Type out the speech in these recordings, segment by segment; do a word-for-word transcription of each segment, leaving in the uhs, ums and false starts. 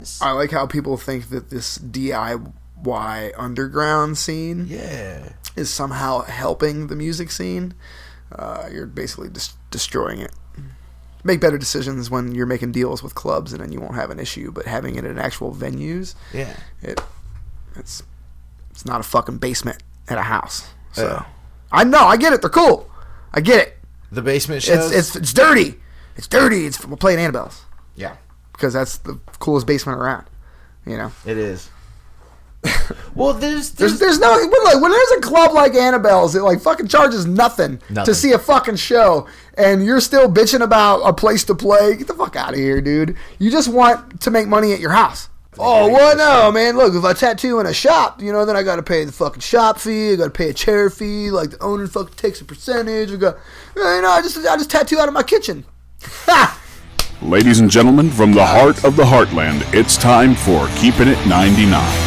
I like how people think that this D I Y underground scene yeah. is somehow helping the music scene. Uh, you're basically just destroying it. Make better decisions when you're making deals with clubs, and then you won't have an issue. But having it in actual venues, yeah, it it's it's not a fucking basement at a house. So uh, I know, I get it. They're cool. I get it. The basement shows. It's it's it's dirty. It's dirty. It's we're playing Annabelle's. Yeah, because that's the coolest basement around. You know, it is. Well, there's there's, there's, there's no when, when there's a club like Annabelle's, it like fucking charges nothing, nothing to see a fucking show, and you're still bitching about a place to play. Get the fuck out of here, dude. You just want to make money at your house. Oh, well, no, man. Look, if I tattoo in a shop, you know, then I got to pay the fucking shop fee. I got to pay a chair fee. Like the owner fucking takes a percentage. I got, you know, I just I just tattoo out of my kitchen. Ha! Ladies and gentlemen, from the heart of the heartland, it's time for Keeping It ninety-nine.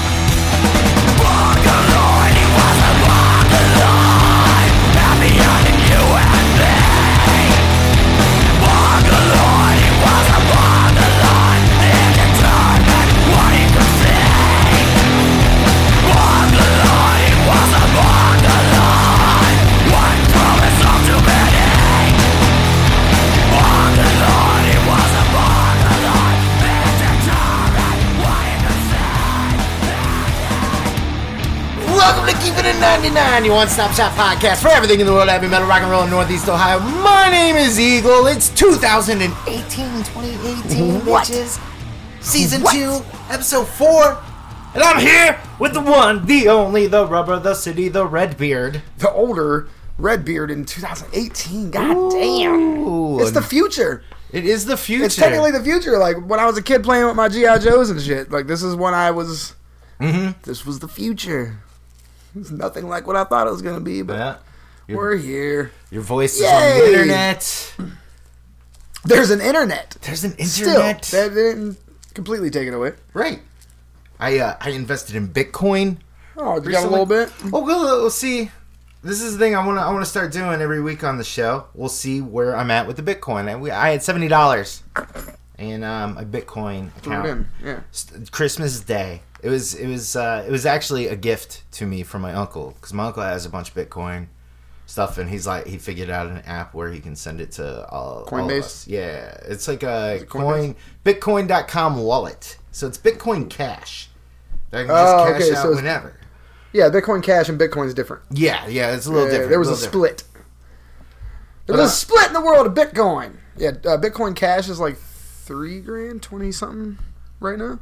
Welcome to Keeping It ninety-nine, your one-stop shop podcast for everything in the world of heavy metal, rock and roll in Northeast Ohio. My name is Eagle. It's two thousand eighteen, twenty eighteen, what? bitches. Season what? two, episode four. And I'm here with the one, the only, the rubber, the city, the Redbeard. The older Redbeard in two thousand eighteen. God Ooh. damn. It's the future. It is the future. It's technically the future. Like, when I was a kid playing with my G I. Joes and shit. Like, this is when I was... Mm-hmm. This was the future. It's nothing like what I thought it was going to be, but yeah. we're here. Your voice Yay. is on the internet. There's an internet. There's an internet. Still, that didn't completely take it away. Right. I uh, I invested in Bitcoin. Oh, you got a little bit? Oh, we'll, we'll see. This is the thing I want to I want to start doing every week on the show. We'll see where I'm at with the Bitcoin. I, we, I had seventy dollars in um, a Bitcoin account. In. Yeah. Christmas Day. It was it was uh, it was actually a gift to me from my uncle, because my uncle has a bunch of Bitcoin stuff, and he's like he figured out an app where he can send it to all, all of us. Yeah, it's like a it coin Bitcoin dot com wallet, so it's Bitcoin Cash. That I can just oh, cash okay, out so whenever. Yeah, Bitcoin Cash and Bitcoin is different. Yeah, yeah, it's a little yeah, different. There was a, a split. There was but, a split in the world of Bitcoin. Yeah, uh, Bitcoin Cash is like three grand, twenty something right now.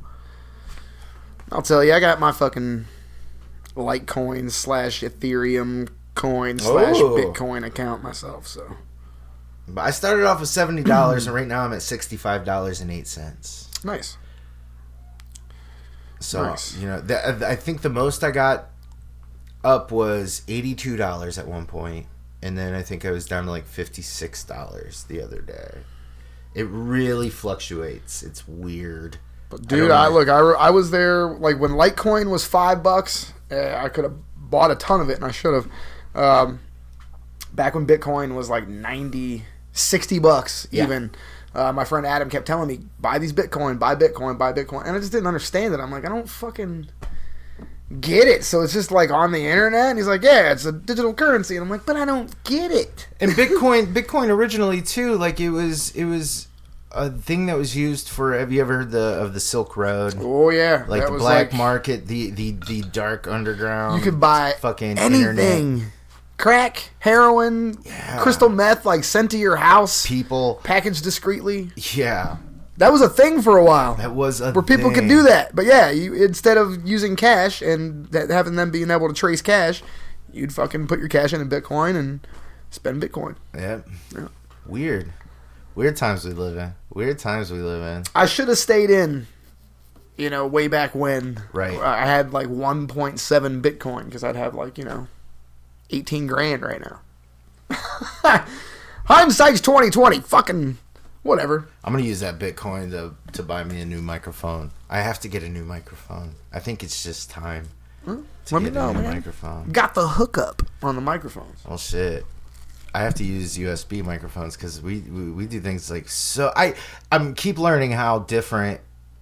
I'll tell you, I got my fucking Litecoin slash Ethereum coin slash oh. Bitcoin account myself. So, but I started off with seventy dollars, and right now I'm at sixty-five dollars and eight cents. Nice. So nice. you know, the, I think the most I got up was eighty-two dollars at one point, and then I think I was down to like fifty-six dollars the other day. It really fluctuates. It's weird. But dude, I, I look, I, I was there like when Litecoin was five bucks. Uh, I could have bought a ton of it, and I should have. Um, back when Bitcoin was like ninety, sixty bucks, yeah. even. Uh, my friend Adam kept telling me, "Buy these Bitcoin, buy Bitcoin, buy Bitcoin," and I just didn't understand it. I'm like, I don't fucking get it. So it's just like on the internet, and he's like, "Yeah, it's a digital currency," and I'm like, "But I don't get it." And Bitcoin, Bitcoin originally too, like it was, it was. a thing that was used for. Have you ever heard the of the Silk Road? Oh yeah, like that the was black like, market, the, the the dark underground. You could buy fucking anything, internet. Crack, heroin, yeah. crystal meth, like sent to your house, people packaged discreetly. Yeah, that was a thing for a while. That was a where people thing. could do that. But yeah, you instead of using cash and that, having them being able to trace cash, you'd fucking put your cash in in Bitcoin and spend Bitcoin. Yep. Yeah. Weird. Weird times we live in. Weird times we live in. I should have stayed in, you know, way back when. Right. I had like one point seven Bitcoin because I'd have like, you know, eighteen grand right now. Hindsight's twenty twenty. Fucking whatever. I'm going to use that Bitcoin to, to buy me a new microphone. I have to get a new microphone. I think it's just time hmm? to Let get me know, a new man. microphone. Got the hookup on the microphones. Oh, shit. I have to use U S B microphones because we, we we do things like so. I I'm keep learning how different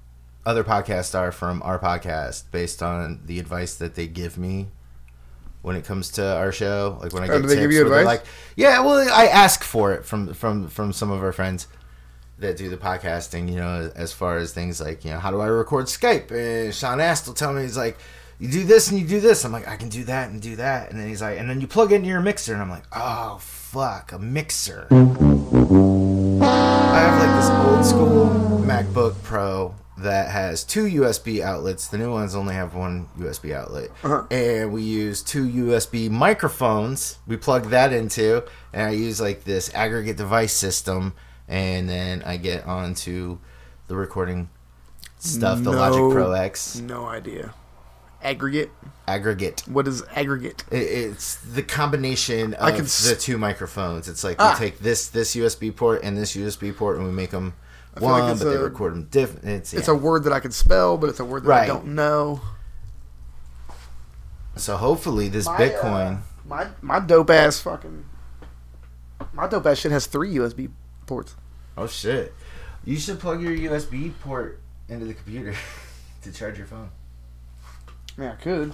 other podcasts are from our podcast based on the advice that they give me when it comes to our show. Like when I get oh, do they tips give you where they're advice? like, yeah, well, I ask for it from from from some of our friends that do the podcasting. You know, as far as things like, you know, how do I record Skype? And Sean Ast will tell me, he's like, you do this and you do this. I'm like, I can do that and do that. And then he's like, and then you plug it into your mixer. And I'm like, oh, fuck, a mixer. I have like this old school MacBook Pro that has two U S B outlets. The new ones only have one U S B outlet. Uh-huh. And we use two U S B microphones. We plug that into. And I use like this aggregate device system. And then I get onto the recording stuff, the no, Logic Pro X. No idea. Aggregate? Aggregate. What is aggregate? It, it's the combination of I can the s- two microphones. It's like ah. we take this this U S B port and this U S B port and we make them I feel one, like it's but they a- record them different. It's, It's yeah. a word that I can spell, but it's a word that Right. I don't know. So hopefully this My, Bitcoin... uh, my my dope ass fucking... My dope ass shit has three U S B ports. Oh, shit. You should plug your U S B port into the computer to charge your phone. Yeah, I could.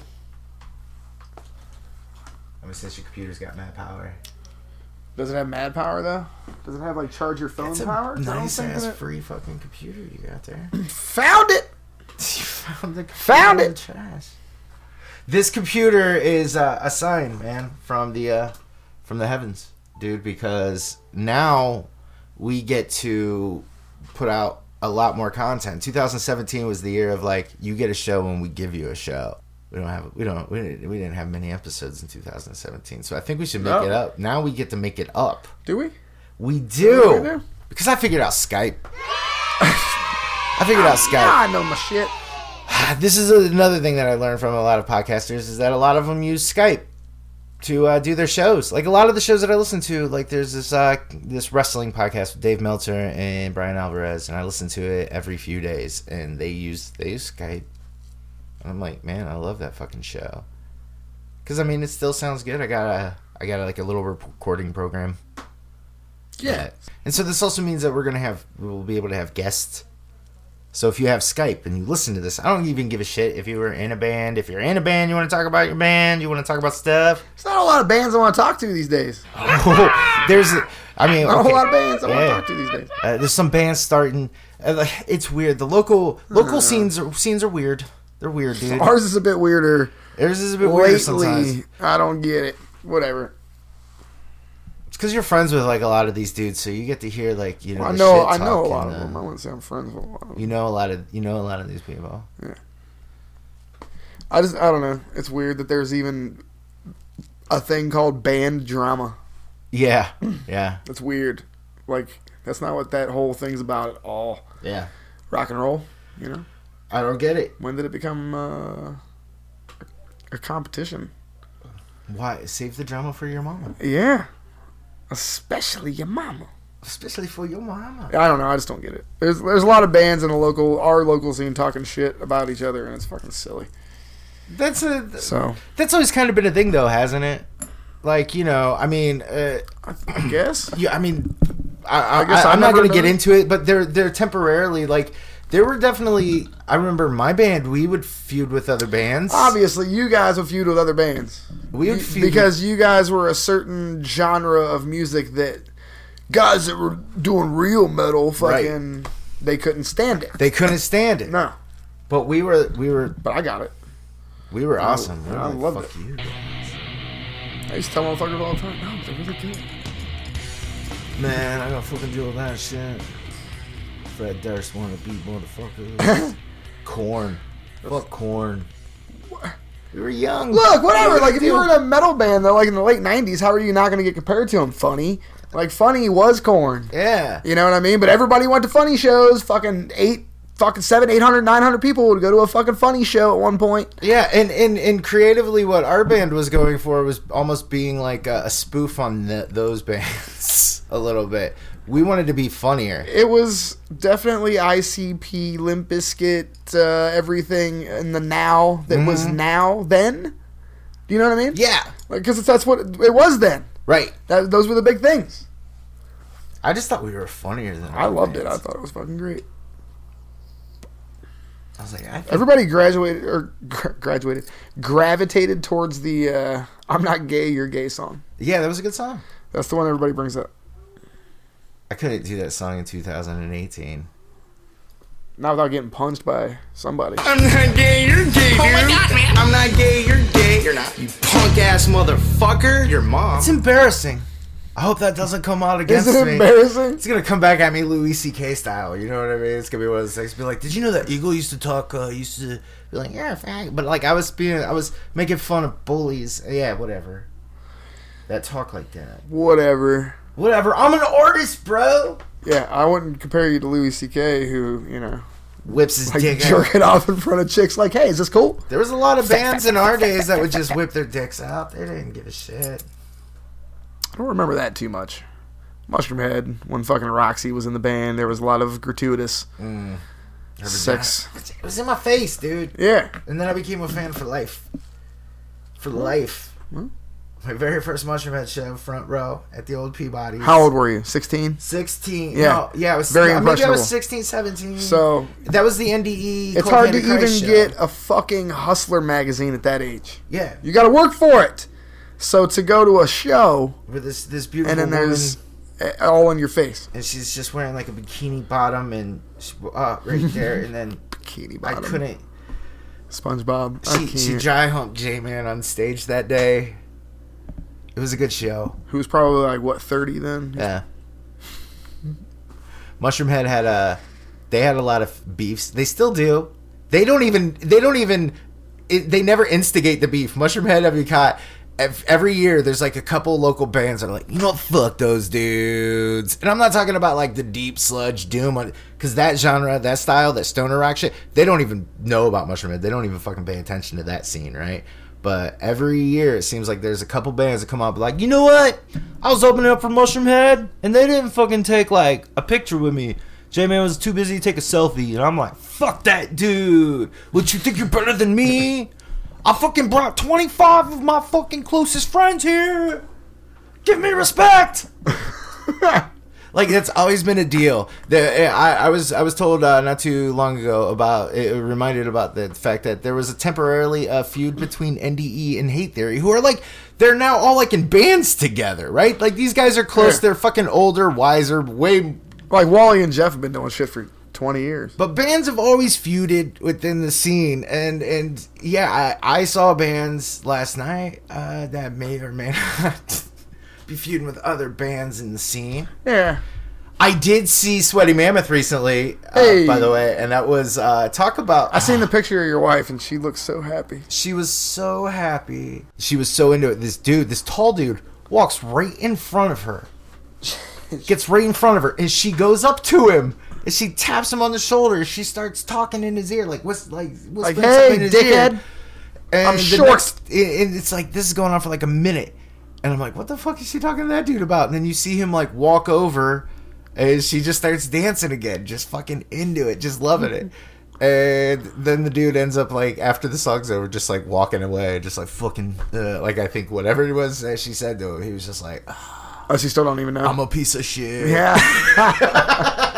I mean, since your computer's got mad power. Does it have mad power, though? Does it have, like, charge your phone It's a power? I don't nice think ass that it- free fucking computer you got there. Found it! You found the computer Found in it! the trash. This computer is uh, a sign, man, from the uh, from the heavens, dude. Because now we get to put out a lot more content. twenty seventeen was the year of like, you get a show when we give you a show. We don't have we don't we didn't, we didn't have many episodes in two thousand seventeen, so I think we should make No. it up. Now we get to make it up. Do we? We do, We do? because I figured out Skype. I figured out Skype. Yeah, I know my shit. This is another thing that I learned from a lot of podcasters is that a lot of them use Skype to uh, do their shows. Like a lot of the shows that I listen to, like there's this uh, this wrestling podcast with Dave Meltzer and Brian Alvarez, and I listen to it every few days, and they use they use Skype. And I'm like, man, I love that fucking show. Because I mean, it still sounds good. I got a I got a, like a little recording program. Yeah. And so this also means that we're gonna have we'll be able to have guests. So if you have Skype and you listen to this, I don't even give a shit if you were in a band. If you're in a band, you want to talk about your band, you want to talk about stuff. There's not a lot of bands I want to talk to these days. Oh, there's, I mean, Not okay. a whole lot of bands I want Yeah. to talk to these days. Uh, there's some bands starting. Uh, like, it's weird. The local local Uh. scenes are, scenes are weird. They're weird, dude. Ours is a bit weirder. Theirs is a bit weird Lately, sometimes. I don't get it. Whatever. It's because you're friends with like a lot of these dudes, so you get to hear like you know. Well, I the know. shit I know a talk lot and, of uh, them. I wouldn't say I'm friends with a lot of them. You know a lot of you know a lot of these people. I just I don't know. It's weird that there's even a thing called band drama. Yeah, yeah, That's weird. Like that's not what that whole thing's about at all. yeah. Rock and roll, you know. I don't get it. When did it become uh, a competition? Why save the drama for your mama? Yeah, especially your mama. Especially for your mama. I don't know. I just don't get it. There's there's a lot of bands in the local our local scene talking shit about each other, and it's fucking silly. That's a So that's always kind of been a thing, though, hasn't it? Like you know, I mean, uh, I guess. yeah, I mean, I, I, I guess I, I've I'm not never going to get done it. into it, but they're they're temporarily like there were definitely. I remember my band. We would feud with other bands. Obviously, you guys would feud with other bands. We would You- feud because you guys were a certain genre of music that guys that were doing real metal fucking they couldn't stand it. They couldn't stand it. No, But we were we were but I got it. we were awesome. We were I like, loved fuck it. you. guys. I used to tell motherfuckers all the time, no, they're really good. Man, I got fucking do all that shit. Fred Durst wanna beat motherfuckers. Corn. Fuck corn. We were young. Look, whatever. What Like, do if you do? were in a metal band, though, like in the late nineties, how are you not going to get compared to him? Funny. Like, Funny was Korn. Yeah. You know what I mean? But everybody went to Funny shows. Fucking eight, fucking seven, eight hundred, nine hundred people would go to a fucking Funny show at one point. Yeah, and, and, and creatively what our band was going for was almost being like a, a spoof on the, those bands a little bit. We wanted to be funnier. It was definitely I C P, Limp Bizkit, uh, everything in the now that was now then. Do you know what I mean? Yeah. Because that's what it was then. Right. That, those were the big things. I just thought we were funnier than I other loved it. I bands. thought it was fucking great. I was like, I think... everybody graduated or gra- graduated, gravitated towards the uh, "I'm Not Gay, You're Gay" song. Yeah, that was a good song. That's the one everybody brings up. I couldn't do that song in two thousand eighteen. Not without getting punched by somebody. I'm not gay, you're gay, dude. Oh my God, man. I'm not gay, you're gay. You're not. You punk ass motherfucker. Your mom. It's embarrassing. I hope that doesn't come out against me. Is it embarrassing? It's gonna come back at me Louis C K style. You know what I mean? It's gonna be one of those things. Be like, did you know that Eagle used to talk? Uh, used to be like, yeah, fag. But like, I was being, I was making fun of bullies. Yeah, whatever. That talk like that. Whatever. Whatever. I'm an artist, bro. Yeah, I wouldn't compare you to Louis C K, who, you know, whips his like dick jerking out. off in front of chicks. Like, hey, is this cool? There was a lot of bands in our days that would just whip their dicks out. They didn't give a shit. I don't remember that too much. Mushroomhead, when fucking Roxy was in the band, there was a lot of gratuitous mm. sex. It was in my face, dude. Yeah. And then I became a fan for life. For life. Hmm? My very first Mushroomhead show, front row, at the old Peabody's. How old were you? sixteen? sixteen. Yeah. No, yeah, I was very no, impressionable. Maybe I was sixteen, seventeen. So that was the N D E. It's Cold hard to Hand of Christ even show. get a fucking Hustler magazine at that age. Yeah. You got to work for it. So to go to a show, with this this beautiful and then woman, there's all in your face, and she's just wearing like a bikini bottom, and she, uh, right there, and then bikini bottom. I couldn't. SpongeBob. I She can't. she dry humped J-Man on stage that day. It was a good show. Who was probably like what thirty then? Yeah. Mushroomhead had a. They had a lot of beefs. They still do. They don't even. They don't even. It, they never instigate the beef. Mushroomhead, have you caught? Every year, there's like a couple local bands that are like, you know what, fuck those dudes. And I'm not talking about like the deep sludge doom, because that genre, that style, that stoner rock shit, they don't even know about Mushroomhead. They don't even fucking pay attention to that scene, right? But every year, it seems like there's a couple bands that come out like, you know what? I was opening up for Mushroomhead, and they didn't fucking take like a picture with me. J-Man was too busy to take a selfie, and I'm like, fuck that dude. What, you think you're better than me? I fucking brought twenty-five of my fucking closest friends here. Give me respect. Like, that's always been a deal. The, I, I was I was told uh, not too long ago about, it reminded about the fact that there was a temporarily uh, feud between N D E and Hate Theory, who are like, they're now all like in bands together, right? Like, these guys are close. Yeah. They're fucking older, wiser, way... Like, Wally and Jeff have been doing shit for twenty years. But bands have always feuded within the scene, and and yeah, I, I saw bands last night uh, that may or may not be feuding with other bands in the scene. Yeah, I did see Sweaty Mammoth recently, uh, hey. by the way, and that was uh, talk about. I seen the picture of your wife, and she looks so happy. She was so happy. She was so into it. This dude, this tall dude, walks right in front of her, gets right in front of her, and she goes up to him. And she taps him on the shoulder. She starts talking in his ear, like what's like, what's like, hey, in his dickhead. Ear. And I'm the short. Next, and it's like this is going on for like a minute, and I'm like, what the fuck is she talking to that dude about? And then you see him like walk over, and she just starts dancing again, just fucking into it, just loving it. And then the dude ends up like after the song's over, just like walking away, just like fucking uh, like I think whatever it was that she said to him, he was just like, oh, she still don't even know. I'm a piece of shit. Yeah.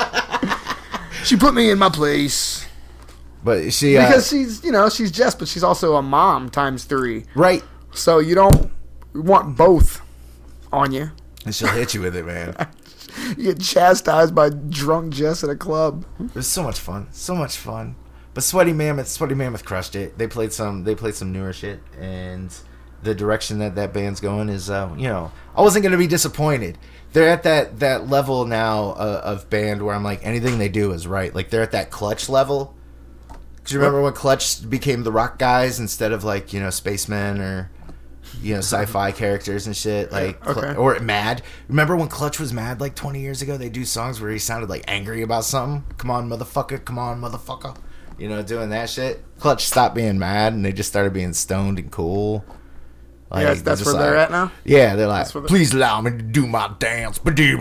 She put me in my place. But she... Uh, because she's, you know, she's Jess, but she's also a mom times three. Right. So you don't want both on you. And she'll hit you with it, man. You get chastised by drunk Jess at a club. It was so much fun. So much fun. But Sweaty Mammoth, Sweaty Mammoth crushed it. They played some, they played some newer shit, and the direction that that band's going is, uh, you know, I wasn't going to be disappointed. They're at that, that level now uh, of band where I'm like, anything they do is right. Like, they're at that Clutch level. Because you remember when Clutch became the rock guys instead of, like, you know, spacemen or, you know, sci-fi characters and shit? Like, okay. Or Mad. Remember when Clutch was Mad, like, twenty years ago? They do songs where he sounded, like, angry about something. Come on, motherfucker. Come on, motherfucker. You know, doing that shit. Clutch stopped being mad, and they just started being stoned and cool. Like, yeah, that's where they're like, at now? Yeah, they're like, they're... please allow me to do my dance. You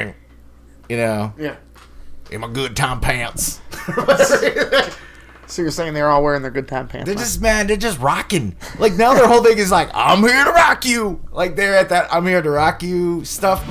know? Yeah. In my good time pants. So you're saying they're all wearing their good time pants? They're now. just, man, they're just rocking. Like, now their whole thing is like, I'm here to rock you. Like, they're at that I'm here to rock you stuff.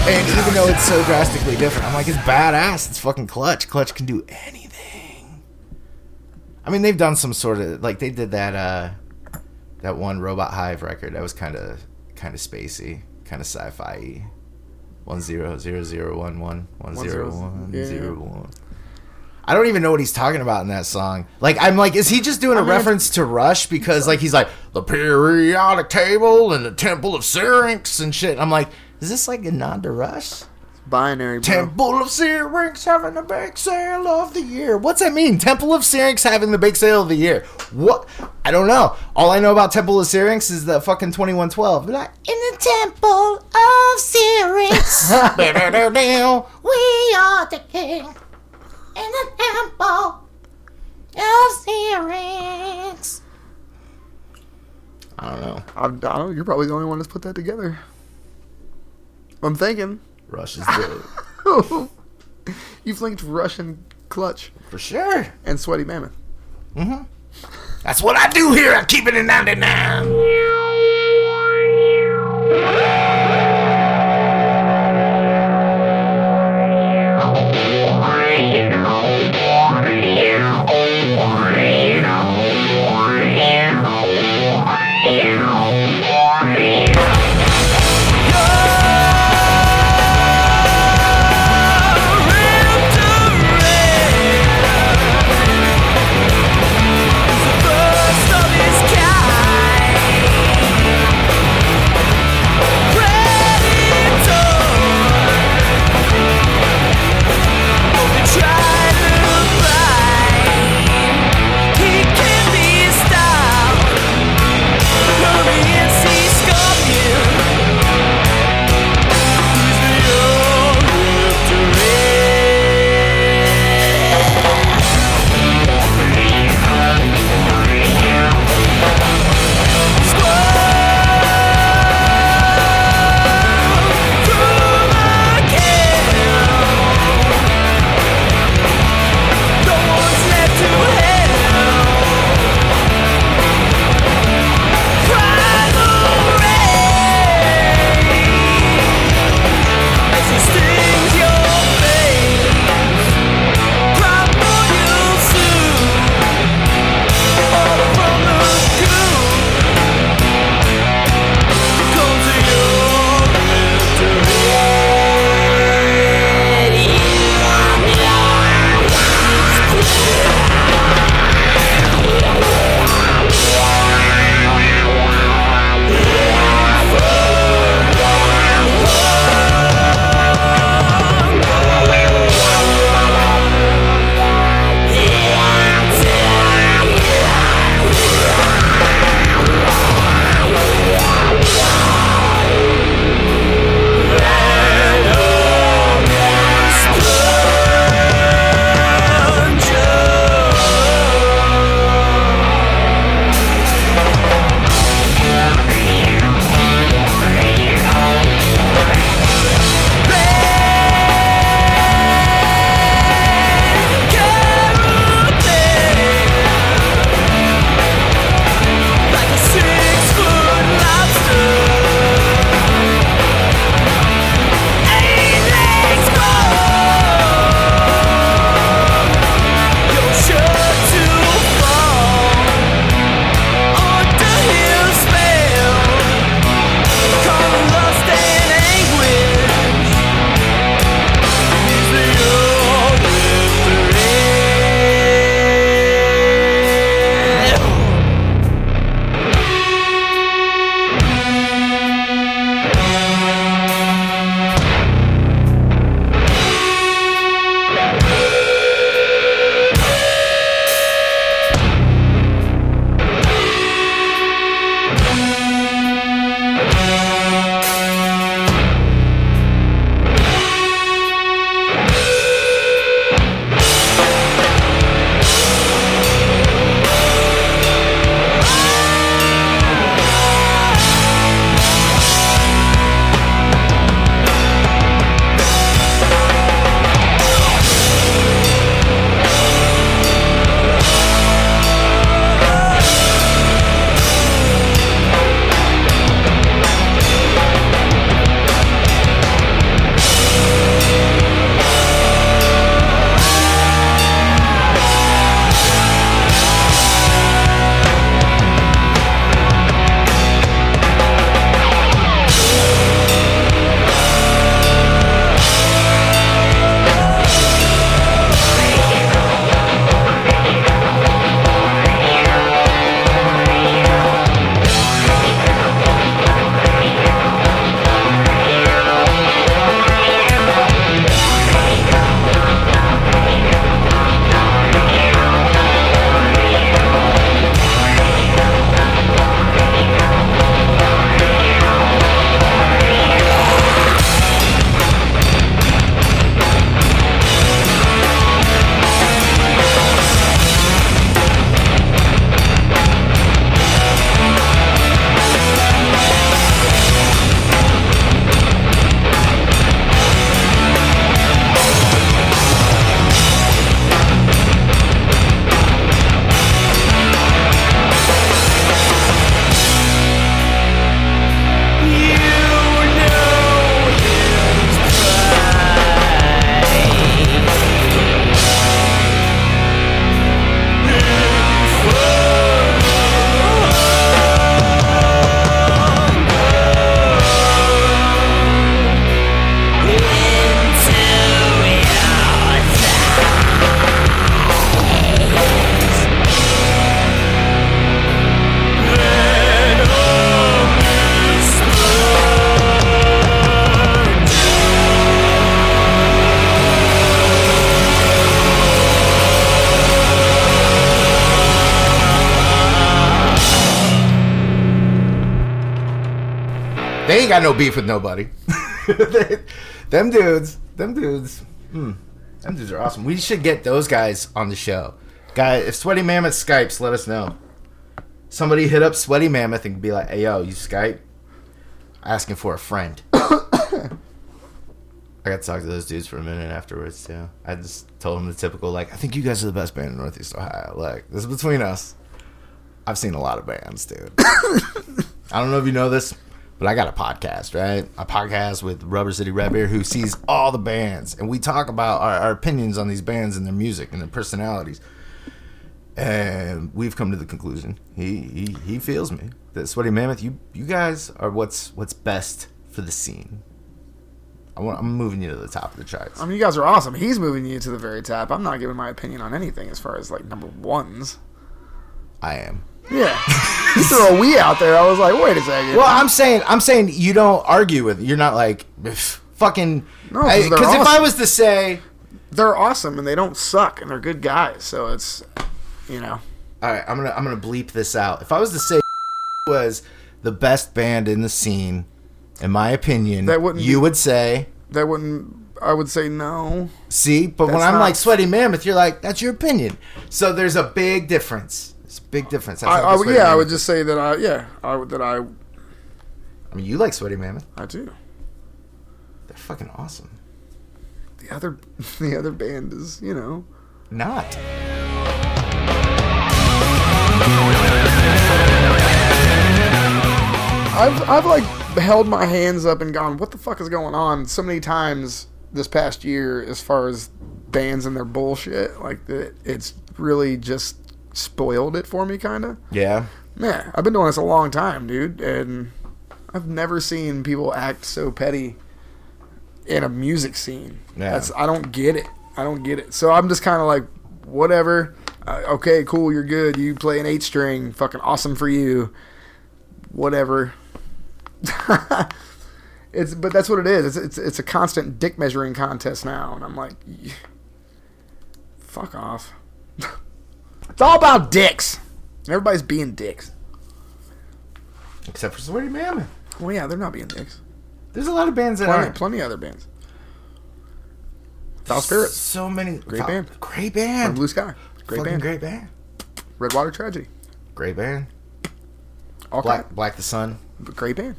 And even though it's so drastically different, I'm like, it's badass. It's fucking Clutch. Clutch can do anything. I mean, they've done some sort of like they did that uh, that one Robot Hive record. That was kind of kind of spacey, kind of sci-fi-y. One zero zero zero one one one zero one zero one. I don't even know what he's talking about in that song. Like, I'm like, is he just doing a I mean, reference to Rush? Because, like, he's like, the periodic table and the Temple of Syrinx and shit. I'm like, is this like a nod to Rush? Binary, bro. Temple of Syrinx having the big sale of the year. What's that mean? Temple of Syrinx having the big sale of the year. What? I don't know. All I know about Temple of Syrinx is the fucking twenty-one twelve. They're like, in the Temple of Syrinx, we are the king. In the Temple of Syrinx. I don't know. I, I don't. You're probably the only one that's put that together. I'm thinking. Rush is good. You've linked Rush and Clutch. For sure. And Sweaty Mammoth. Mm-hmm. That's what I do here. I keep it in ninety-nine. First of its kind. They ain't got no beef with nobody. they, them dudes, them dudes, hmm, them dudes are awesome. We should get those guys on the show. Guy, if Sweaty Mammoth Skypes, let us know. Somebody hit up Sweaty Mammoth and be like, hey, yo, you Skype? Asking for a friend. I got to talk to those dudes for a minute afterwards, too. I just told them the typical, like, I think you guys are the best band in Northeast Ohio. Like, this is between us. I've seen a lot of bands, dude. I don't know if you know this, but I got a podcast, right? A podcast with Rubber City Red Beer, who sees all the bands. And we talk about our, our opinions on these bands and their music and their personalities. And we've come to the conclusion, he he, he feels me, that Sweaty Mammoth, you you guys are what's what's best for the scene. I want, I'm moving you to the top of the charts. I mean, you guys are awesome. He's moving you to the very top. I'm not giving my opinion on anything as far as, like, number ones. I am. Yeah. You threw a we out there. I was like, wait a second. Well, I'm saying I'm saying you don't argue with it. You're not like, fucking... No, because awesome. If I was to say... They're awesome, and they don't suck, and they're good guys, so it's... You know. All right, I'm gonna I'm gonna bleep this out. If I was to say was the best band in the scene, in my opinion, that wouldn't you be, would say that wouldn't. I would say no. See, but that's when I'm not, like Sweaty Mammoth, you're like, that's your opinion. So there's a big difference. It's a big difference. I, I, yeah, Mammoth. I would just say that I yeah I would that I. I mean, you like Sweaty Mammoth. I do. They're fucking awesome. The other the other band is you know not. I've I've like held my hands up and gone, what the fuck is going on? So many times this past year, as far as bands and their bullshit, like that, it's really just spoiled it for me, kind of. Yeah. Yeah, I've been doing this a long time, dude, and I've never seen people act so petty in a music scene. Yeah. That's I don't get it. I don't get it. So I'm just kind of like, whatever. Uh, okay, cool, you're good. You play an eight string, fucking awesome for you. Whatever. It's but that's what it is. It's, it's it's a constant dick measuring contest now, and I'm like, fuck off. It's all about dicks. Everybody's being dicks, except for Sweaty Mammoth. Well, yeah, they're not being dicks. There's a lot of bands that plenty, aren't. Plenty of other bands. Foul Spirits. So many. Great foul, band. Great band. From Blue Sky. Great Fucking band. Great band. Redwater Tragedy. Great band. All Black kind, Black the Sun. Great band.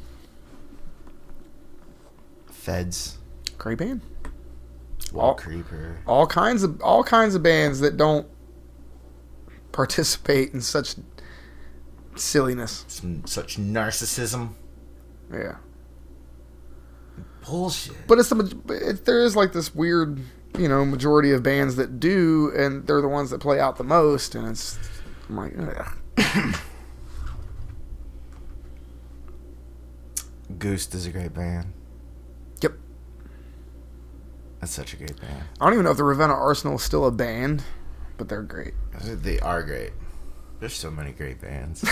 Feds. Great band. Wall all, Creeper. All kinds of all kinds of bands that don't participate in such silliness. Some, such narcissism. Yeah. Bullshit. But it's the it, there is like this weird, you know, majority of bands that do, and they're the ones that play out the most, and it's I'm like, ugh. Goose is a great band. Yep. That's such a great band. I don't even know if the Ravenna Arsenal is still a band, but they're great. They are great. There's so many great bands.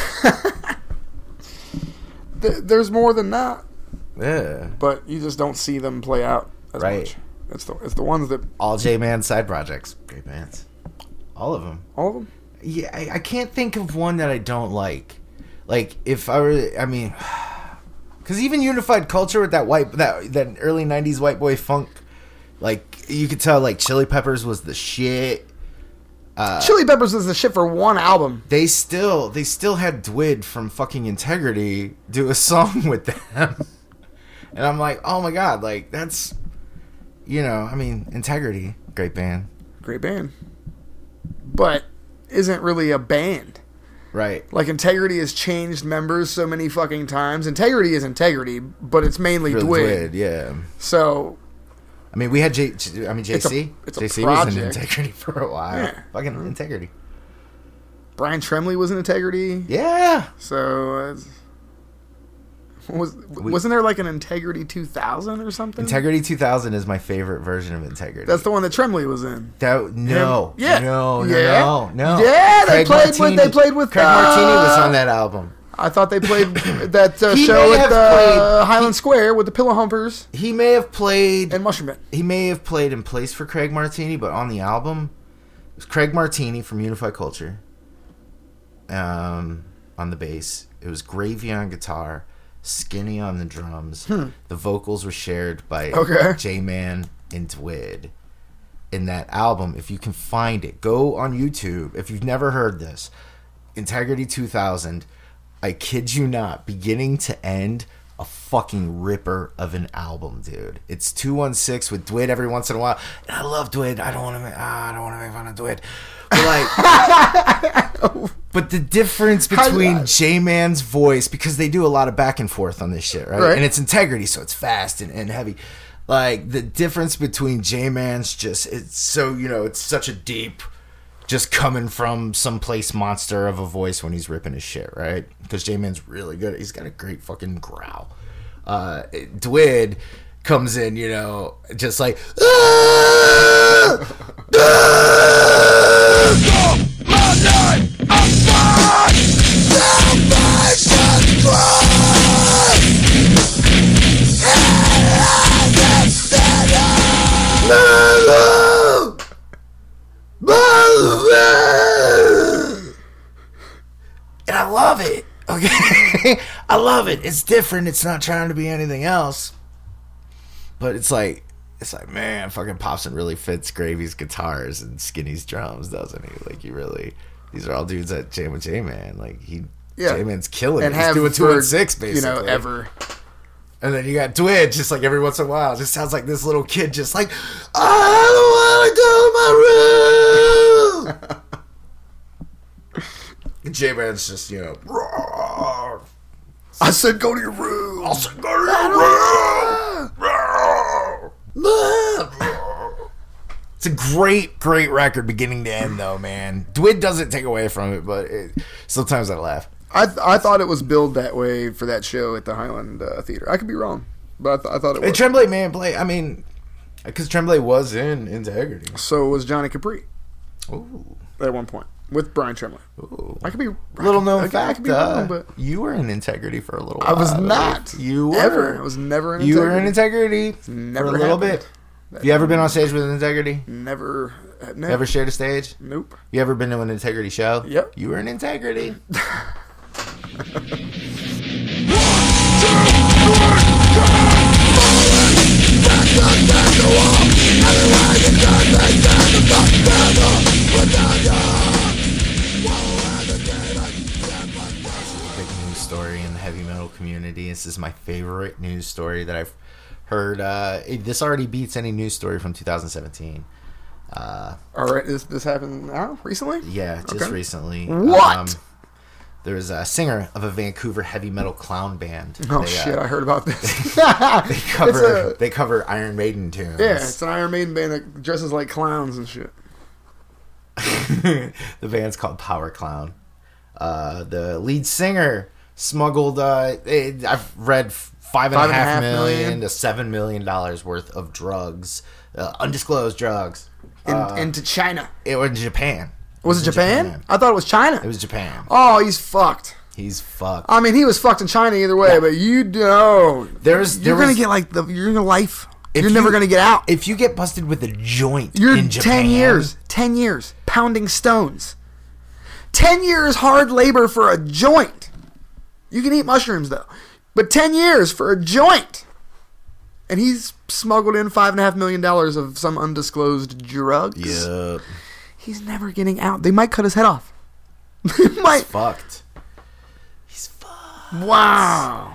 There's more than that. Yeah. But you just don't see them play out as right. much. It's the it's the ones that all J-Man side projects, great bands. All of them. All of them? Yeah, I, I can't think of one that I don't like. Like if I were, I mean, because even Unified Culture with that white that that early nineties white boy funk, like you could tell like Chili Peppers was the shit. Uh, Chili Peppers was the shit for one album. They still they still had Dwid from fucking Integrity do a song with them. And I'm like, oh my god, like that's, you know, I mean, Integrity, great band. Great band. But isn't really a band. Right. Like Integrity has changed members so many fucking times. Integrity is Integrity, but it's mainly really Dwid. Dwid. Yeah. So, I mean, we had J. I mean, J C. It's a, it's J C a was in Integrity for a while. Yeah. Fucking Integrity. Brian Tremley was in Integrity. Yeah. So, uh, was we, wasn't there like an Integrity two thousand or something? Integrity two thousand is my favorite version of Integrity. That's the one that Tremley was in. That no, Him? Yeah, no, no, yeah. no, no. Yeah, they Craig played Martini. with. They played with. Craig uh, Martini was on that album. I thought they played that uh, He show may at have uh, played- Highland he- Square with the Pillow Humpers He may have played. and Mushroom Man. He may have played in place for Craig Martini, but on the album, it was Craig Martini from Unified Culture. Um, on the bass, it was Gravy on guitar, Skinny on the drums. Hmm. The vocals were shared by Okay. J-Man and Dwid. In that album, if you can find it, go on YouTube. If you've never heard this, Integrity two thousand, I kid you not, beginning to end, a fucking ripper of an album, dude. It's two one six with Dwid every once in a while. And I love Dwid. I don't want to make, ah, I don't want to make fun of Dwid. But like, but the difference between J-Man's voice, because they do a lot of back and forth on this shit, right? Right. And it's Integrity, so it's fast and, and heavy. Like, the difference between J-Man's just, it's so, you know, it's such a deep, just coming from someplace monster of a voice when he's ripping his shit, right? Because J-Man's really good. He's got a great fucking growl. Uh, Dwid comes in, you know, just like, ah! Ah! My name, I'm fine! Salvation and I love it. Okay, I love it. It's different. It's not trying to be anything else. But it's like, it's like, man, fucking Popson really fits Gravy's guitars and Skinny's drums, doesn't he? Like, he really. These are all dudes that jam with J-Man. Like, he, yeah. J-Man's killing and it. He's doing two and six, basically. You know, ever. And then you got Dwid, just like every once in a while. Just sounds like this little kid, just like, I don't want to go to my room. And J-Man's just, you know, roar. I said go to your room. I said go to your room. It's a great, great record beginning to end, though, man. Dwid doesn't take away from it, but it, sometimes I laugh. I th- I thought it was billed that way for that show at the Highland uh, Theater. I could be wrong, but I, th- I thought it was. And Tremblay, man, play. I mean, because Tremblay was in Integrity. So was Johnny Capri. Ooh. At one point with Brian Tremblay. Ooh. I could be Little known I, fact. I could be uh, wrong, but you were in Integrity for a little I while. was not. You were. Ever. I was never in You Integrity. were in Integrity Never for a little happened. bit. Have you ever been on stage with Integrity? Never. Uh, no. Ever shared a stage? Nope. You ever been to an Integrity show? Yep. You were in Integrity. Big news story in the heavy metal community. This is my favorite news story that I've heard. Uh, it, this already beats any news story from two thousand seventeen. Uh, All right. This this happened now recently. yeah, just Okay. recently. What? Um, there was a singer of a Vancouver heavy metal clown band. Oh They, shit! uh, I heard about this. They cover It's a- they cover Iron Maiden tunes. Yeah, it's an Iron Maiden band that dresses like clowns and shit. The band's called Power Clown. Uh, the lead singer smuggled. Uh, it, I've read five and Five a and a half half million million? to seven million dollars worth of drugs, uh, undisclosed drugs, In, uh, into China. it was in Japan. Was it in Japan? I thought it was China. It was Japan. Oh, he's fucked. He's fucked. I mean, he was fucked in China either way, Yeah. but you know, There's there you're gonna was- get like the you're gonna life. If You're you- never gonna get out. If you get busted with a joint, You're in Japan, ten years, ten years pounding stones. Ten years hard labor for a joint. You can eat mushrooms though, but ten years for a joint. And he's smuggled in five and a half million dollars of some undisclosed drugs. Yup. He's never getting out. They might cut his head off. They might. Fucked. He's fucked. Wow.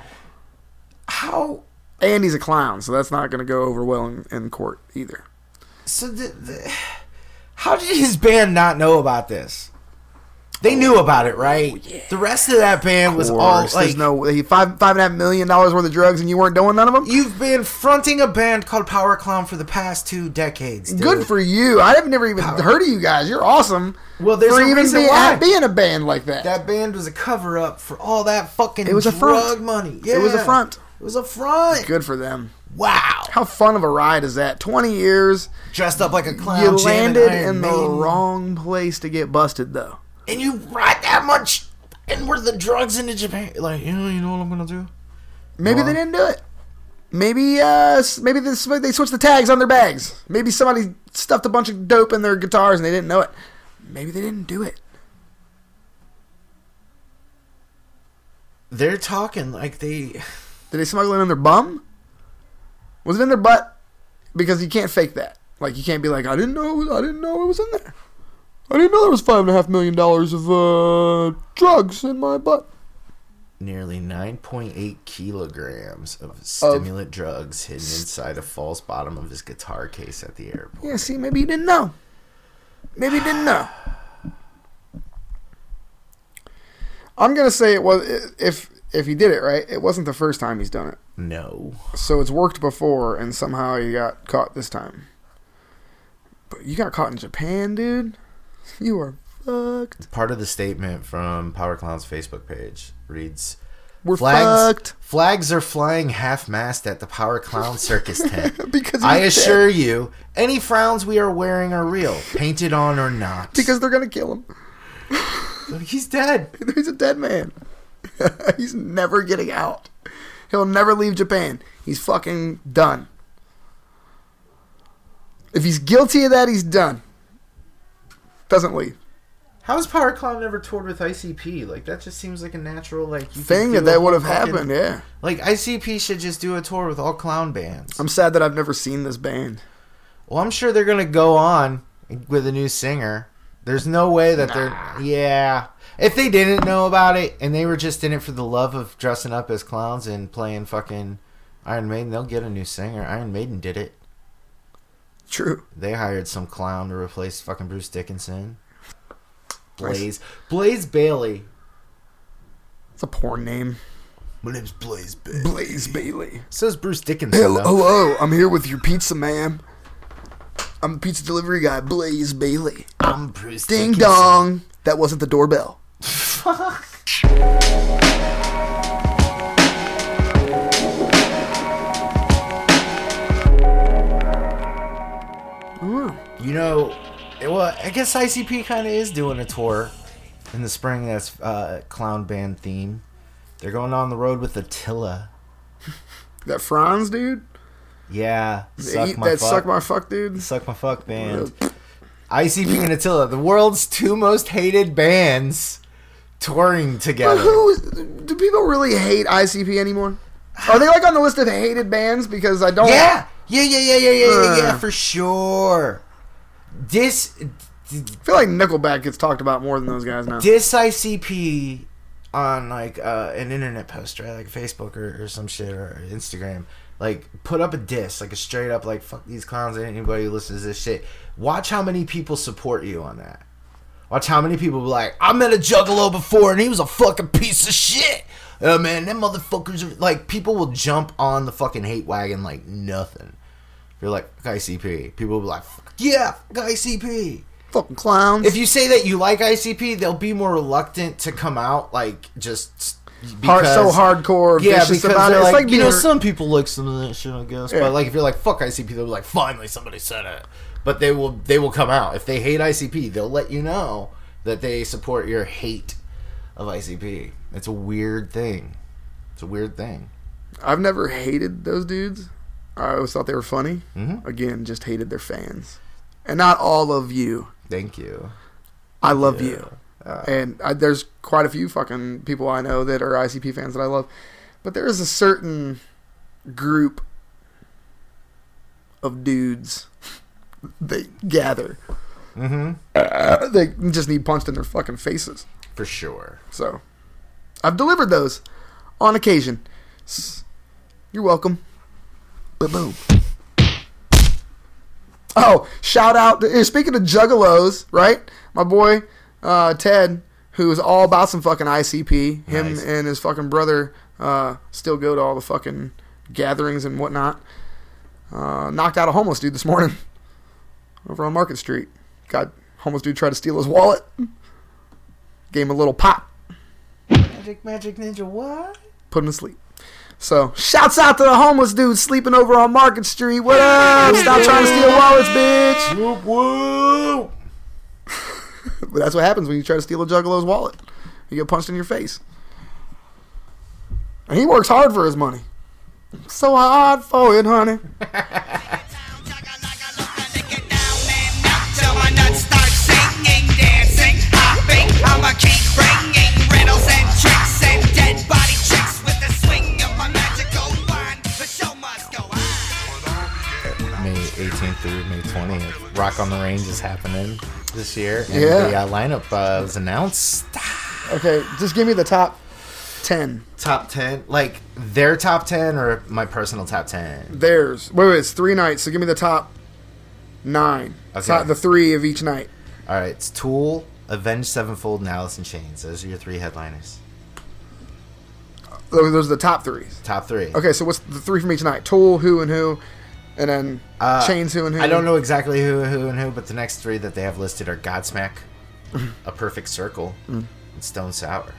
How? And he's a clown, so that's not going to go over well in, in court either. So the, the how did his band not know about this? They knew about it, right? The rest of that band was all There's like, no he- five five and a half million dollars worth of drugs, and you weren't doing none of them. you've been fronting a band called Power Clown for the past two decades. Dude. Good for you. I have never even heard of you guys. You're awesome. Well, there's for a even reason be, why. being a band like that. That band was a cover up for all that fucking It was a drug front. money. Yeah. It was a front. It was a front. Good for them. Wow. How fun of a ride is that? Twenty years. Dressed up like a clown. You jamming landed Iron in the Maiden. wrong place to get busted, though. And you ride that much and were the drugs into Japan. Like, you know, you know what I'm gonna do? Maybe Well, they didn't do it. Maybe uh, s- maybe this, they switched the tags on their bags. Maybe somebody stuffed a bunch of dope in their guitars and they didn't know it. Maybe they didn't do it. They're talking like they... Did they smuggle it in their bum? Was it in their butt? Because you can't fake that. Like, you can't be like, I didn't know I didn't know it was in there. I didn't know there was five and a half million dollars of uh, drugs in my butt. Nearly nine point eight kilograms of stimulant of, drugs hidden inside a false bottom of his guitar case at the airport. Yeah, see, maybe he didn't know. Maybe he didn't know. I'm going to say it was, if if he did it right, it wasn't the first time he's done it. No. So it's worked before, and somehow he got caught this time. But you got caught in Japan, dude? You are fucked. Part of the statement from Power Clown's Facebook page reads, We're flags, fucked. Flags are flying half-mast at the Power Clown circus tent. Because I dead. assure you, any frowns we are wearing are real, painted on or not. Because they're going to kill him. He's dead. He's a dead man. He's never getting out. He'll never leave Japan. He's fucking done. If he's guilty of that, he's done. Doesn't leave. How has Power Clown never toured with I C P? Like, that just seems like a natural, like, you thing that that would have happened, yeah. Like, I C P should just do a tour with all clown bands. I'm sad that I've never seen this band. Well, I'm sure they're going to go on with a new singer. There's no way that nah. they're... Yeah. If they didn't know about it, and they were just in it for the love of dressing up as clowns and playing fucking Iron Maiden, they'll get a new singer. Iron Maiden did it. True. They hired some clown to replace fucking Bruce Dickinson. Blaze. Blaze Bailey. It's a porn name. My name's Blaze Bailey. Blaze Bailey. So is Bruce Dickinson. Hello, hello, I'm here with your pizza, ma'am. I'm the pizza delivery guy, Blaze Bailey. I'm Bruce Ding Dickinson. dong. That wasn't the doorbell. Fuck. You know, well, I guess I C P kind of is doing a tour in the spring that's uh, clown band theme. They're going on the road with Attila. That Franz dude? Yeah. Suck Eat my that fuck. suck my fuck dude? Suck my fuck band. I C P and Attila, the world's two most hated bands, touring together. But who is, do people really hate I C P anymore? Are they like on the list of hated bands? Because I don't. Yeah, yeah, yeah, yeah, yeah, yeah, Uh. yeah, for sure. This, I feel like Nickelback gets talked about more than those guys now. this I C P on like uh, an internet post, right, like Facebook or, or some shit or Instagram, like put up a diss, like a straight up like fuck these clowns and anybody who listens to this shit. Watch how many people support you on that. Watch how many people be like, I met a Juggalo before and he was a fucking piece of shit. Oh man, them motherfuckers are like, people will jump on the fucking hate wagon like nothing. You're like, fuck I C P. People will be like, fuck yeah, fuck I C P. Fucking clowns. If you say that you like I C P, they'll be more reluctant to come out, like, just Hard, because... so hardcore, yeah, vicious because about it. they're It's like, like you know, being- some people like some of that shit, I guess. Yeah. But, like, if you're like, fuck I C P, they'll be like, finally somebody said it. But they will they will come out. If they hate I C P, they'll let you know that they support your hate of I C P. It's a weird thing. It's a weird thing. I've never hated those dudes. I always thought they were funny. Mm-hmm. Again, just hated their fans. And not all of you. Thank you. I love Yeah. you. Uh, And I, there's quite a few fucking people I know that are I C P fans that I love. But there is a certain group of dudes they gather. mm-hmm. Uh, they just need punched in their fucking faces. For sure. So, I've delivered those on occasion. S- You're welcome. Ba-boom. Oh, shout out. To, eh, speaking of juggalos, right? My boy, uh, Ted, who is all about some fucking I C P. Him Nice. and his fucking brother uh, still go to all the fucking gatherings and whatnot. Uh, knocked out a homeless dude this morning over on Market Street. Got homeless dude tried to steal his wallet. Gave him a little pop. Magic, magic ninja, what? Put him to sleep. So, shouts out to the homeless dude sleeping over on Market Street. What up? Stop trying to steal wallets, bitch. Whoop, whoop. But that's what happens when you try to steal a juggalo's wallet. You get punched in your face. And he works hard for his money. So hard for it, honey. Till my nuts start singing, dancing, hopping. I'ma keep bringing riddles and tricks and dead body Rock on the Range is happening this year. And Yeah. the uh, lineup uh, was announced. Okay, just give me the top ten. Top ten? Like, their top ten or my personal top ten? Theirs. Wait, wait, it's three nights, so give me the top nine. Okay. Top, the three of each night. All right, it's Tool, Avenged Sevenfold, and Alice in Chains. Those are your three headliners. Those those are the top three. Top three. Okay, so what's the three from each night? Tool, who and who, and then Uh, Chains, who and who. I don't know exactly who, who, and who, but the next three that they have listed are Godsmack, A Perfect Circle, Mm. and Stone Sour.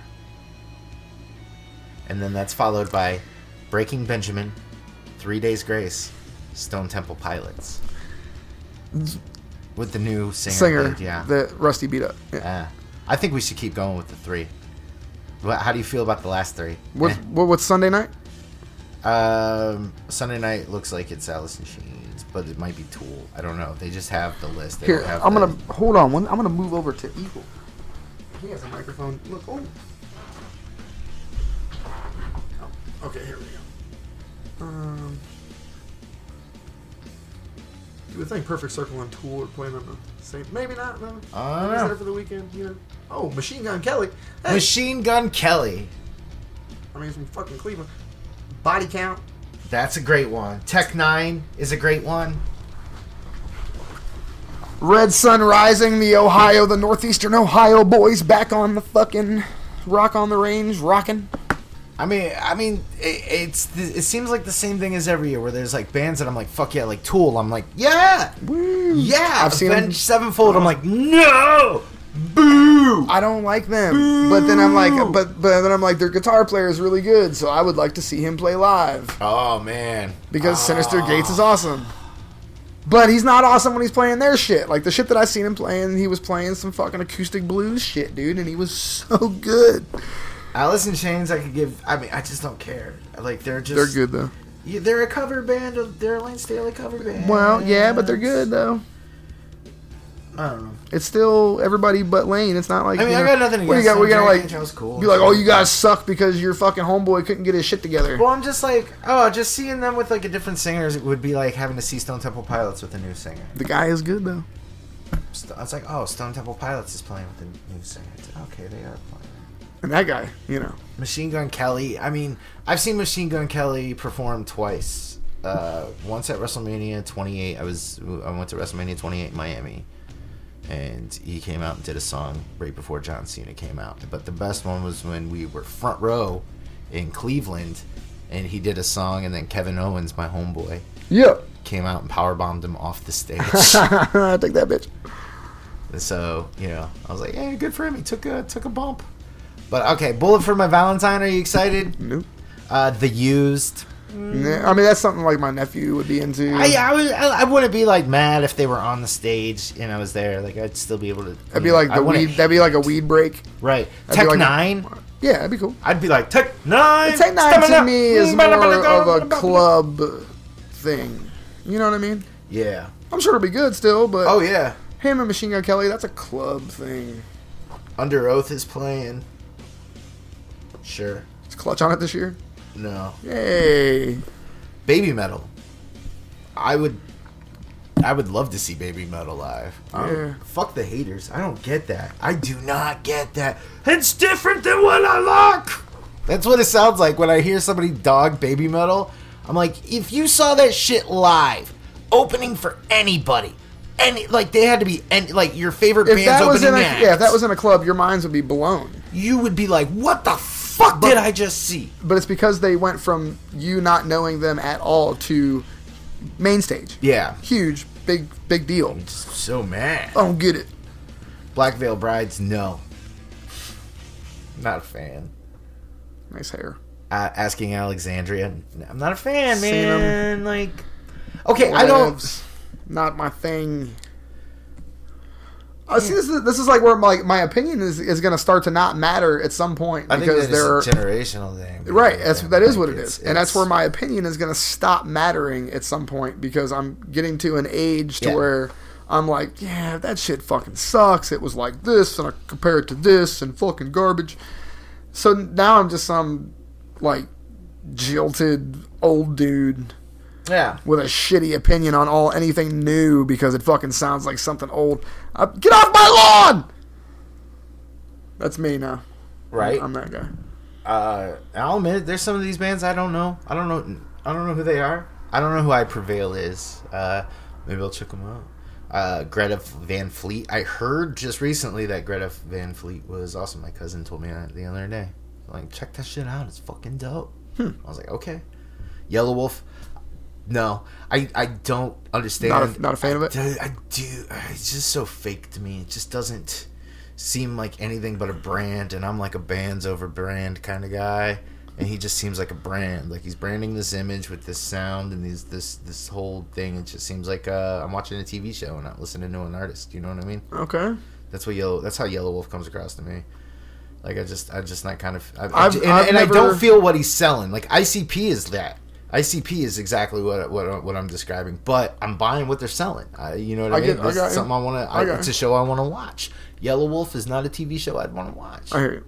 And then that's followed by Breaking Benjamin, Three Days Grace, Stone Temple Pilots. With the new singer. Singer, played, yeah. that Rusty beat up. Yeah. Uh, I think we should keep going with the three. Wha- How do you feel about the last three? What, Eh. what what's Sunday night? Um, Sunday night looks like it's Alice in Chains, but it might be Tool. I don't know. They just have the list. They Here, don't have I'm the- gonna hold on. one- I'm gonna move over to Eagle. He has a microphone. Look, oh. oh. Okay, here we go. Um, you would think Perfect Circle and Tool are playing on the same. Maybe not. No. I don't Maybe it's know. there for the weekend. You know. Oh, Machine Gun Kelly. Hey, Machine Gun Kelly. I mean, from fucking Cleveland. Body Count. That's a great one. Tech Nine is a great one. Red Sun Rising, the Ohio, the Northeastern Ohio boys back on the fucking Rock on the Range, rocking. I mean, I mean, it, it's it seems like the same thing as every year, where there's like bands that I'm like, fuck yeah, like Tool. I'm like, yeah, yeah. I've seen 'em. Avenged Sevenfold. I'm like, no, boo. I don't like them, but then I'm like, but but then I'm like, their guitar player is really good, so I would like to see him play live Oh man, because Sinister Gates is awesome. But he's not awesome when he's playing their shit. Like the shit that I seen him playing, he was playing some fucking acoustic blues shit, dude, and he was so good. Alice in Chains, I could give. I mean, I just don't care. Like they're just They're good though. Yeah, they're a cover band. Of, they're a Lane Staley cover band. Well, yeah, but they're good though. I don't know. It's still everybody but Lane. It's not like I mean, you I know, got nothing what do against you got, we them. gotta Jerry like Angel was cool. be like, oh, you guys suck because your fucking homeboy couldn't get his shit together. Well, I'm just like, oh, just seeing them with like a different singers, it would be like having to see Stone Temple Pilots with a new singer. The guy is good though. St- I was like, oh, Stone Temple Pilots is playing with a new singer. It's like, okay, they are playing. And that guy, you know, Machine Gun Kelly. I mean, I've seen Machine Gun Kelly perform twice. Uh, once at WrestleMania twenty-eight. I was I went to WrestleMania twenty-eight in Miami, and he came out and did a song right before John Cena came out. But the best one was when we were front row in Cleveland, and he did a song, and then Kevin Owens, my homeboy, yeah. came out and powerbombed him off the stage. Take that bitch. And so, you know, I was like, yeah, good for him. He took a took a bump. But okay, Bullet for My Valentine. Are you excited? Nope. Uh, The Used. Yeah, I mean, that's something like my nephew would be into. I, I, would, I, I wouldn't be like mad if they were on the stage and I was there. Like I'd still be able to. That'd be like I the wouldn't- weed. That'd be like a weed break. Right. That'd be Tech like a- Nine. Yeah, that'd be cool. I'd be like Tech Nine. Tech Nine to Stamina. me is more of a club thing. You know what I mean? Yeah. I'm sure it'll be good still, but Oh yeah. him and Machine Gun Kelly, that's a club thing. Under Oath is playing. Sure. Is Clutch on it this year? No. Yay! Baby Metal. I would. I would love to see Baby Metal live. Um, Yeah. Fuck the haters. I don't get that. I do not get that. It's different than what I like. That's what it sounds like when I hear somebody dog Baby Metal. I'm like, if you saw that shit live, opening for anybody, any like they had to be any like your favorite If band's that was opening in a act, yeah, if that was in a club, your minds would be blown. you would be like, what the fuck But- did I just see? But it's because they went from you not knowing them at all to main stage. Yeah. Huge, big, big deal. So mad. I don't get it. Black Veil Brides, no. Not a fan. Nice hair. Uh, asking Alexandria, I'm not a fan, Seen man. Like, okay, I don't. Whatevs. Not my thing. I see. This is this is like where my my opinion is is going to start to not matter at some point I think because that there are it's a generational thing. right. That's that is what it It's- is, and that's it's- where my opinion is going to stop mattering at some point because I'm getting to an age to Yeah. where I'm like, yeah, that shit fucking sucks. It was like this, and I compare it to this, and fucking garbage. So now I'm just some like jilted old dude Yeah. With a shitty opinion on all anything new because it fucking sounds like something old. Uh, get off my lawn! That's me now. Right. I'm, I'm that guy. Uh, I'll admit, there's some of these bands I don't know. I don't know. I don't know who they are. I don't know who I Prevail is. Uh, maybe I'll check them out. Uh, Greta Van Fleet. I heard just recently that Greta Van Fleet was awesome. My cousin told me that the other day. Like, check that shit out. It's fucking dope. Hmm. I was like, okay. Yellow Wolf. No, I, I don't understand. Not a, not a fan of it? I, I do. It's just so fake to me. It just doesn't seem like anything but a brand, and I'm like a bands over brand kind of guy, and he just seems like a brand. Like he's branding this image with this sound and these this this whole thing. It just seems like uh, I'm watching a T V show and not listening to an artist. You know what I mean? Okay. That's what yellow. That's how Yellow Wolf comes across to me. Like I just I just not kind of I, I've, I, and, I've and never... I don't feel what he's selling. Like I C P is that. I C P is exactly what what what I'm describing, but I'm buying what they're selling. I, you know what I, I mean? Get, I something I want to. It's a show I want to watch. Yellow Wolf is not a T V show I'd want to watch. I hear you.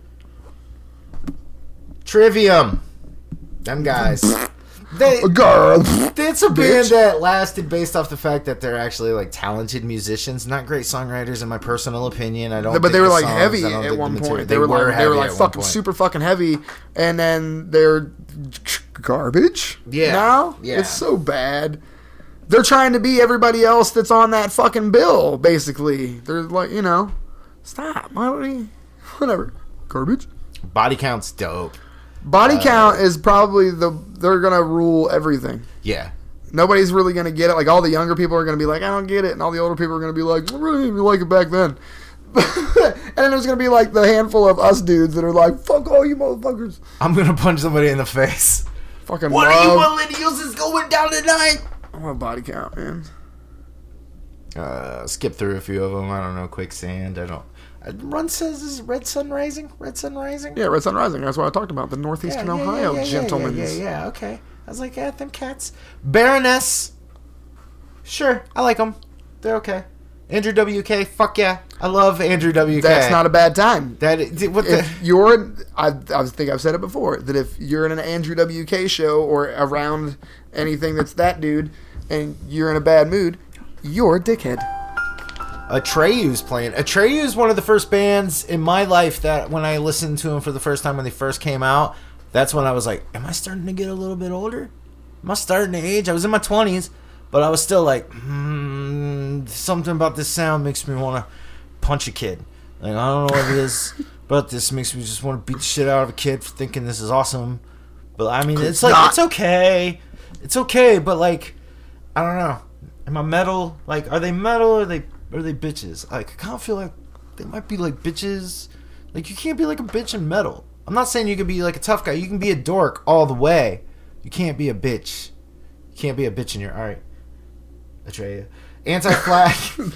Trivium, them guys. They, girl. It's a band that lasted based off the fact that they're actually like talented musicians, not great songwriters, in my personal opinion. I don't. But they were the like songs, heavy at one point. They, they were, were like they were like fucking super fucking heavy, and then they're garbage. Yeah. Now yeah. It's so bad. They're trying to be everybody else that's on that fucking bill. Basically, they're like, you know, stop. Why don't we? Whatever. Garbage. Body Count's dope. Body uh, Count is probably the they're gonna rule everything. Yeah. Nobody's really gonna get it. Like all the younger people are gonna be like, I don't get it, and all the older people are gonna be like, I really didn't even like it back then. And then there's gonna be like the handful of us dudes that are like, fuck all you motherfuckers. I'm gonna punch somebody in the face. Fucking what love. are you millennials is going down tonight? I want Body Count, man. Uh, skip through a few of them. I don't know. Quicksand. I don't. Run says is Red Sun Rising. Red Sun Rising. Yeah, Red Sun Rising. That's what I talked about. The Northeastern yeah, yeah, Ohio yeah, yeah, gentlemen. Yeah, yeah, yeah. Okay. I was like, yeah, them cats. Baroness. Sure, I like them. They're okay. Andrew W K. Fuck yeah, I love Andrew W K. That's not a bad time. That what the? If you're, I, I think I've said it before that if you're in an Andrew W K show or around anything that's that dude, and you're in a bad mood, you're a dickhead. Atreyu's playing. Atreyu is one of the first bands in my life that when I listened to them for the first time when they first came out, that's when I was like, am I starting to get a little bit older? Am I starting to age? I was in my twenties, but I was still like, hmm, something about this sound makes me want to punch a kid. Like, I don't know what it is, but this makes me just want to beat the shit out of a kid for thinking this is awesome. But I mean, it's like, not. it's okay. It's okay, but like, I don't know. Am I metal? Like, are they metal or are they... Or are they bitches? Like, I kind of feel like they might be like bitches. Like, you can't be like a bitch in metal. I'm not saying you can be like a tough guy. You can be a dork all the way. You can't be a bitch. You can't be a bitch in your art. Atreyu. Anti-Flag.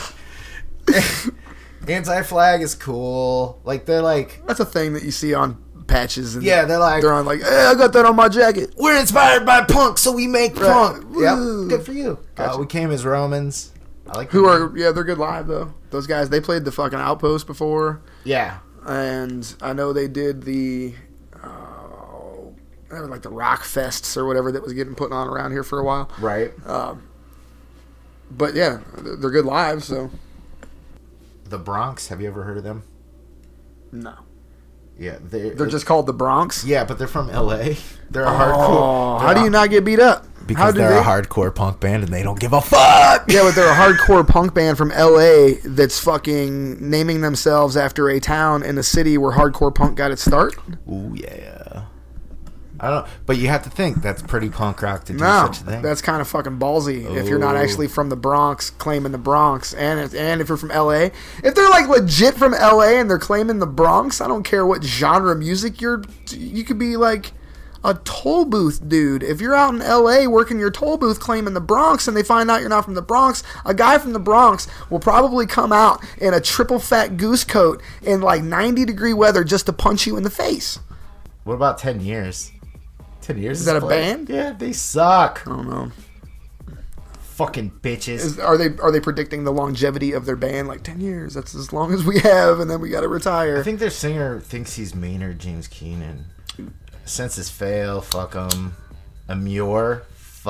Anti-Flag is cool. Like, they're like... That's a thing that you see on patches. And yeah, they're like... They're on like, hey, I got that on my jacket. We're inspired by punk, so we make right. punk. Woo. Yep. Good for you. Gotcha. Uh, we came as Romans. I like Who are yeah they're good live though. Those guys, they played the fucking Outpost before. Yeah, and I know they did the uh, they were like the rock fests or whatever that was getting put on around here for a while. Right. Um, but yeah, they're good live. So the Bronx. Have you ever heard of them? No. Yeah, they're, they're just called the Bronx. Yeah, but they're from L A. They're a oh, hardcore. How do you not get beat up? Because how they're they? a hardcore punk band and they don't give a fuck. Yeah, but they're a hardcore punk band from L A that's fucking naming themselves after a town in the city where hardcore punk got its start. Ooh yeah. I don't. But you have to think that's pretty punk rock to do no, such a thing. That's kind of fucking ballsy. Ooh. If you're not actually from the Bronx, claiming the Bronx, and and if you're from L A, if they're like legit from L A and they're claiming the Bronx, I don't care what genre of music you're. You could be like a toll booth dude. If you're out in L A working your toll booth claiming the Bronx and they find out you're not from the Bronx, a guy from the Bronx will probably come out in a triple fat goose coat in like ninety degree weather just to punch you in the face. What about ten years? ten years? Is that a played? band? Yeah, they suck. I don't know. Fucking bitches. Is, are they are they predicting the longevity of their band? Like ten years, that's as long as we have, and then we got to retire. I think their singer thinks he's Maynard James Keenan. Senses fail, fuck him. Amure, fuck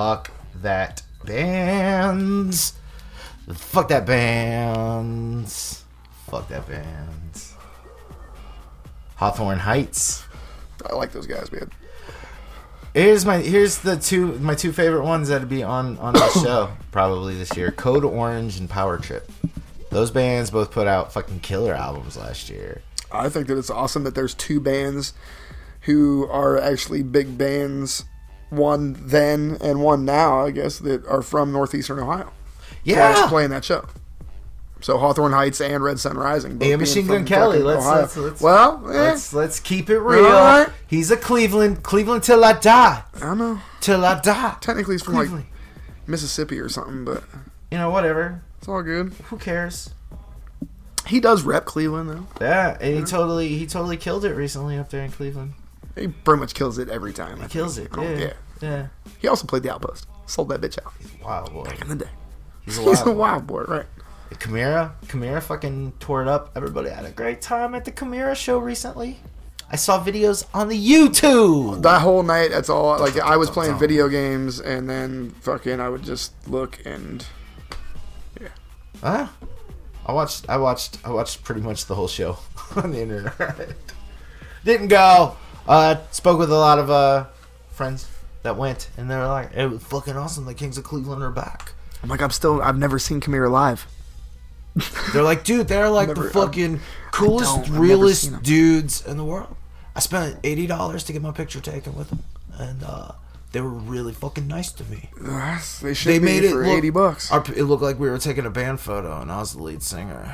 that bands. Fuck that bands. Fuck that bands. Hawthorne Heights. I like those guys, man. Here's my here's the two my two favorite ones that'd be on on the show probably this year. Code Orange and Power Trip. Those bands both put out fucking killer albums last year. I think that it's awesome that there's two bands who are actually big bands, one then and one now, I guess, that are from Northeastern Ohio. Yeah, playing that show. So Hawthorne Heights and Red Sun Rising. And Machine Gun Kelly. Let's, let's, let's well, eh. let's let's keep it real. Right. He's a Cleveland, Cleveland till I die. I know. Till I die. Technically, he's from Cleveland. like Mississippi or something, but you know, whatever. It's all good. Who cares? He does rep Cleveland though. Yeah, and he totally he totally killed it recently up there in Cleveland. He pretty much kills it every time. He kills it. Yeah. yeah. Yeah. He also played the Outpost. Sold that bitch out. He's a wild boy. Back in the day. He's a wild, He's a wild boy, right? Chimera, Chimera fucking tore it up. Everybody had a great time at the Chimera show recently. I saw videos on the YouTube. That whole night, that's all. Like, I was playing video games, and then fucking I would just look and yeah. Huh? I watched. I watched. I watched pretty much the whole show on the internet. Didn't go. Uh, spoke with a lot of uh friends that went, and they were like, "It was fucking awesome. The Kings of Cleveland are back." I'm like, I'm still. I've never seen Chimera live. They're like, dude, they're like Never- the fucking I coolest, don't- I've never realest seen 'em. dudes in the world. I spent eighty dollars to get my picture taken with them, and uh, they were really fucking nice to me. They should They be made it for look, eighty bucks. Our, it looked like we were taking a band photo, and I was the lead singer.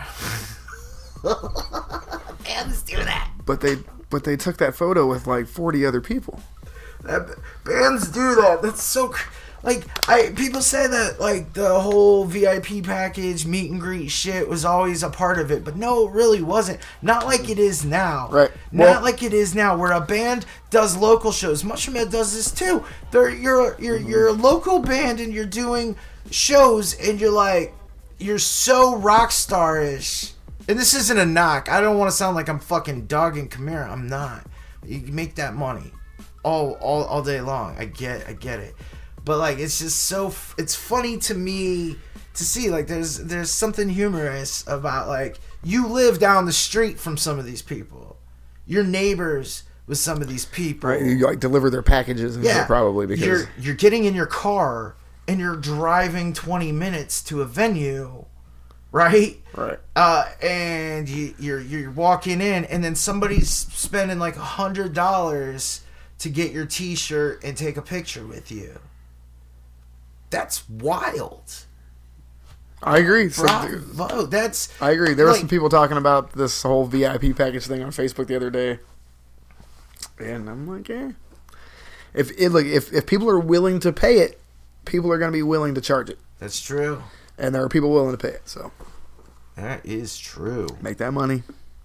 Bands do that. But they, but they took that photo with like forty other people. That, bands do that. That's so cr- like I people say that like the whole V I P package meet and greet shit was always a part of it, but no, it really wasn't. Not like it is now. Right. Not Well- like it is now, where a band does local shows. Mushroom Head does this too. They're you're you're you're a local band and you're doing shows and you're like you're so rock star-ish. And this isn't a knock. I don't want to sound like I'm fucking dogging Chimera. I'm not. You can make that money all all all day long. I get I get it. But like it's just so f- it's funny to me to see like there's there's something humorous about like you live down the street from some of these people. You're neighbors with some of these people. Right, you like deliver their packages and Yeah. shit probably because you're you're getting in your car and you're driving twenty minutes to a venue, right? right. Uh, and you, you're you're walking in, and then somebody's spending like a hundred dollars to get your T-shirt and take a picture with you. That's wild. I agree. So, Bravo. That's I agree. There were like- some people talking about this whole V I P package thing on Facebook the other day, and I'm like, eh. If it like if if people are willing to pay it, people are going to be willing to charge it, That's true. and there are people willing to pay it. So That is true. make that money.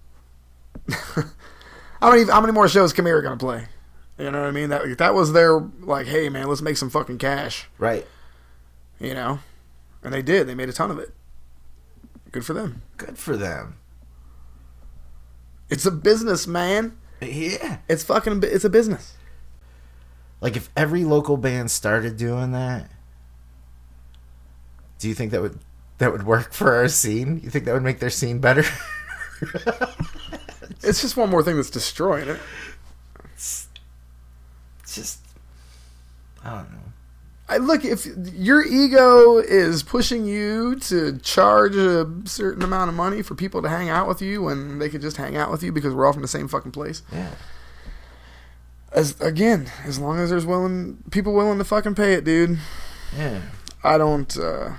how many how many more shows Chimera going to play? You know what I mean? That that was their like, hey man, let's make some fucking cash. Right. You know, and they did. They made a ton of it. Good for them. Good for them. It's a business, man. Yeah. It's fucking. It's a business. Like if every local band started doing that, do you think that would that would work for our scene? You think that would make their scene better? It's just one more thing that's destroying it. It's just I don't know. I look, if your ego is pushing you to charge a certain amount of money for people to hang out with you when they could just hang out with you because we're all from the same fucking place. Yeah. As again, as long as there's willing people willing to fucking pay it, dude. Yeah. I don't. uh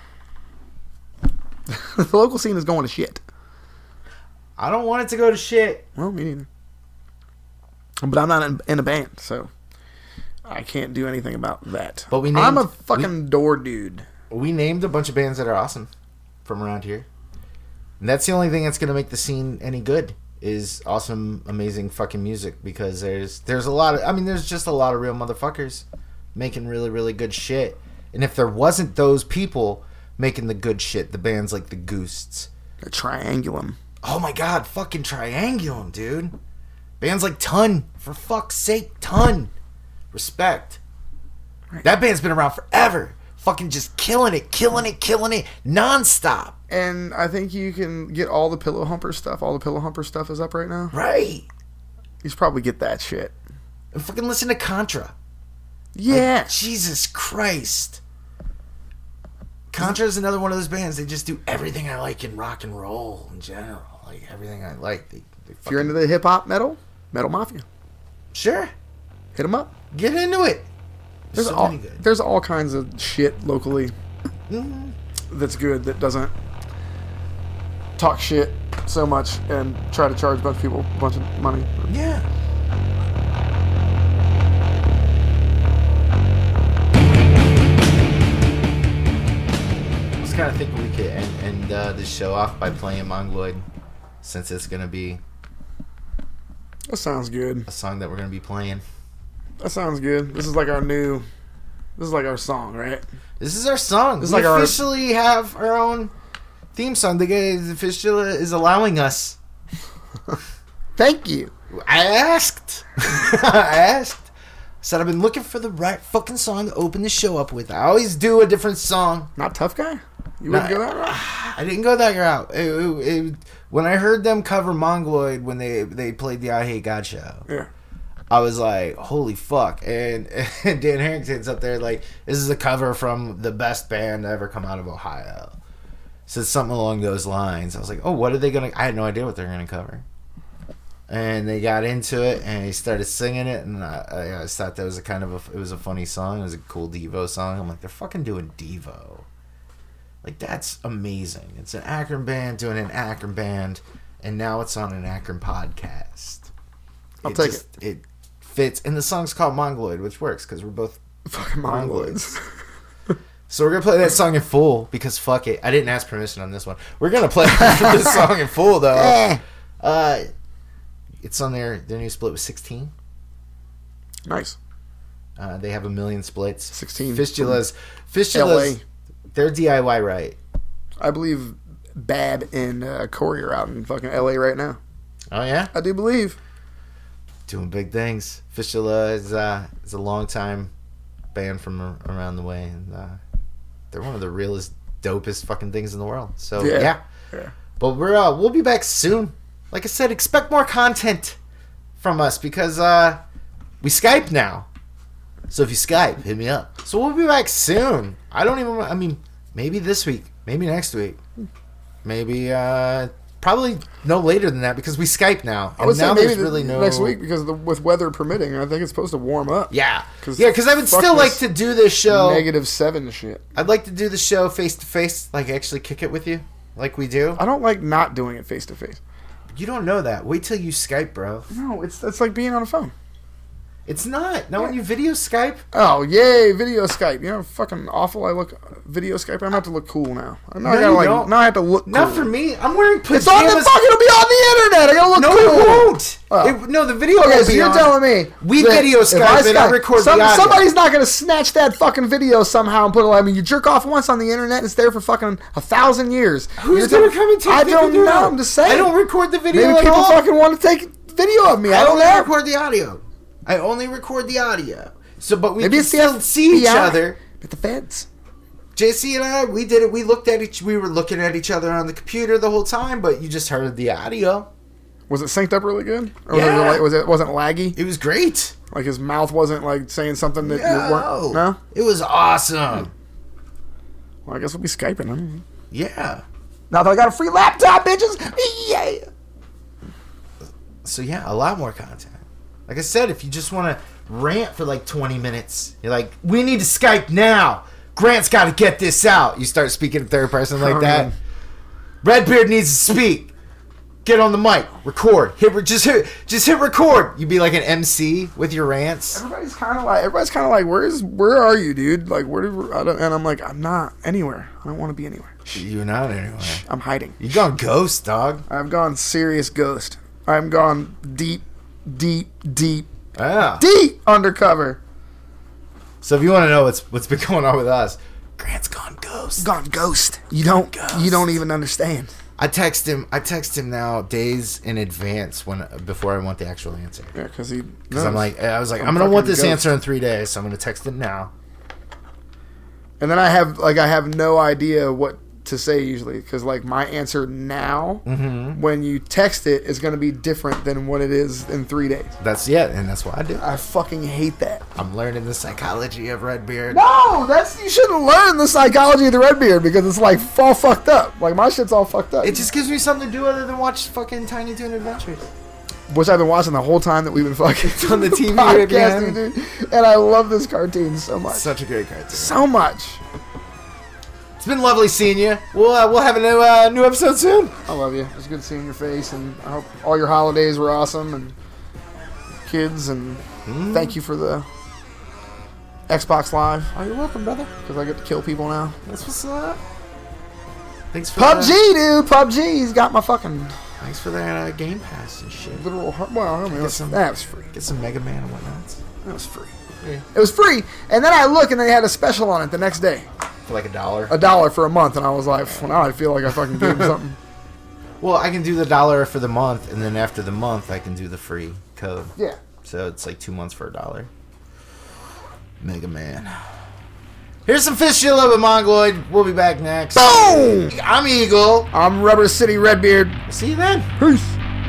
The local scene is going to shit. I don't want it to go to shit. Well, me neither. But I'm not in, in a band, so I can't do anything about that. But we I'm a named- fucking door dude. We named a bunch of bands that are awesome from around here. And that's the only thing that's going to make the scene any good is awesome, amazing fucking music, because there's there's a lot of, I mean, there's just a lot of real motherfuckers making really, really good shit. And if there wasn't those people making the good shit, the bands like the Goosts. A triangulum. Oh my god, fucking Triangulum, dude. Bands like Ton, for fuck's sake, Ton. Respect. Right. That band's been around forever. fucking just killing it, killing it, killing it, nonstop. And I think you can get all the Pillow Humper stuff. All the Pillow Humper stuff is up right now. Right. You should probably get that shit. And fucking listen to Contra. Yeah. Like, Jesus Christ. Contra is another one of those bands. They just do everything I like in rock and roll in general. Like, everything I like. They, they If you're into the hip-hop metal, Metal Mafia. Sure. Hit them up. Get into it. There's, so all, many good. there's all kinds of shit locally Mm-hmm. that's good that doesn't talk shit so much and try to charge a bunch of people a bunch of money. Yeah. I was kind of thinking we could end, end uh, this show off by playing Mongoloid, since it's going to be That sounds good. a song that we're going to be playing. That sounds good. This is like our new... This is like our song, right? This is our song. This is we like our- officially have our own theme song. The guy officially is allowing us. Thank you. I asked. I asked. Said I've been looking for the right fucking song to open the show up with. I always do a different song. Not Tough Guy? You wouldn't Nah, go that route? I didn't go that route. It, it, it, when I heard them cover Mongoloid when they, they played the I Hate God show, Yeah. I was like, holy fuck. And, and Dan Harrington's up there like, this is a cover from the best band to ever come out of Ohio. Said something along those lines. I was like, oh, what are they going to... I had no idea what they're going to cover. And they got into it, and he started singing it, and I, I, I just thought that was a kind of a... It was a funny song. It was a cool Devo song. I'm like, they're fucking doing Devo. Like, that's amazing. It's an Akron band doing an Akron band, and now it's on an Akron podcast. I'll take it. It fits. And the song's called Mongoloid, which works, because we're both Fucking Mongoloids. So we're going to play that song in full, because fuck it. I didn't ask permission on this one. We're going to play this song in full, though. Uh, it's on their, their new split with sixteen. Nice. Uh, they have a million splits. sixteen. Fistulas. L Fistulas. A. They're D I Y right. I believe Bab and uh, Corey are out in fucking L A right now. Oh, yeah? I do believe. Doing big things. Fistula is, uh, is a long time band from ar- around the way. And uh, they're one of the realest, dopest fucking things in the world. So, Yeah. yeah. Yeah. But we're uh, we'll be back soon. Like I said, expect more content from us because uh, we Skype now. So if you Skype, hit me up. So we'll be back soon. I don't even. I mean, maybe this week, maybe next week, maybe uh, probably no later than that because we Skype now. I would And say now maybe there's the- really no next week because of the, with weather permitting, I think it's supposed to warm up. Yeah, 'Cause yeah. Because I would fuck still like this to do this show. Negative seven shit. I'd like to do the show face to face, like actually kick it with you, like we do. I don't like not doing it face to face. You don't know that. Wait till you Skype, bro. No, it's it's like being on a phone. It's not. Not when you video Skype. Oh, yay, video Skype. You know how fucking awful I look video Skype? I'm going to have to look cool now. Now, No, I, gotta, you like, don't. now I have to look cool. Not for me. I'm wearing pajamas. It's on the fucking, it'll be on the internet. I got to look No, cool. it won't. Oh. It, no, the video Okay, will so be you're on. telling me We that video if Skype and I record some, the audio. Somebody's not going to snatch that fucking video somehow and put it. I mean, you jerk off once on the internet, and it's there for fucking a thousand years. Who's You're going to telling- come and take I the don't video? know. I'm just saying. I don't record the video Maybe at people all. fucking want to take video of me. I, I don't only know. record the audio. I only record the audio. So, but we Maybe can it's the still see each F B I. other. At the feds. J C and I, we did it. We looked at each. We were looking at each other on the computer the whole time, but you just heard the audio. Was it synced up really good? Or Yeah. was it, was it wasn't laggy? It was great. Like his mouth wasn't like saying something that you weren't. No. It was awesome. Well, I guess we'll be skyping. Huh? Yeah. Now that I got a free laptop, bitches. Yeah. So yeah, a lot more content. Like I said, if you just want to rant for like twenty minutes, you're like, we need to Skype now. Grant's got to get this out. You start speaking in third person like Oh, that. man. Redbeard needs to speak. Get on the mic. Record. Hit. Re- just hit. Just hit record. You'd be like an M C with your rants. Everybody's kind of like, everybody's kind of like, where's, where are you, dude? Like, where did, I don't, and I'm like, I'm not anywhere. I don't want to be anywhere. You're not anyway. I'm hiding. You gone ghost, dog. I've gone serious ghost. I'm gone deep, deep, deep, Yeah. deep undercover. So if you want to know what's what's been going on with us, Grant's gone ghost. Gone ghost. You don't, Ghost. you don't even understand. I text him. I text him now days in advance when before I want the actual answer. Yeah, because he. Because I'm like, I was like, I'm I'm, gonna want fucking this ghost. answer in three days, so I'm gonna text it now. And then I have like I have no idea what to say usually because like my answer now Mm-hmm. when you text it is going to be different than what it is in three days. That's yeah, and that's what I do. I fucking hate that. I'm learning the psychology of Redbeard. No, that's you shouldn't learn the psychology of the Redbeard because it's like all fucked up. Like my shit's all fucked up. It just gives me something to do other than watch fucking Tiny Toon Adventures. Which I've been watching the whole time that we've been fucking It's on the T V right podcasting, behind. dude. And I love this cartoon so much. Such a great cartoon. So much. It's been lovely seeing you. We'll uh, we'll have a new uh, new episode soon. I love you. It was good seeing your face, and I hope all your holidays were awesome, and kids, and Mm. thank you for the Xbox Live, Oh, you're welcome, brother. because I get to kill people now. That's what's up. Thanks for P U B G, that. dude! P U B G's got my fucking Thanks for that uh, Game Pass and shit. literal heart. Well, I mean, Get that's- some- that was free. Get some Mega Man and whatnot. That was free. Yeah. It was free, and then I look, and they had a special on it the next day. For like a dollar. A dollar for a month, and I was like, well, now I feel like I fucking gave them something. Well, I can do the dollar for the month, and then after the month, I can do the free code. Yeah. So it's like two months for a dollar. Mega Man. Here's some Fistula with Mongoloid. We'll be back next. Boom! I'm Eagle. I'm Rubber City Redbeard. See you then. Peace.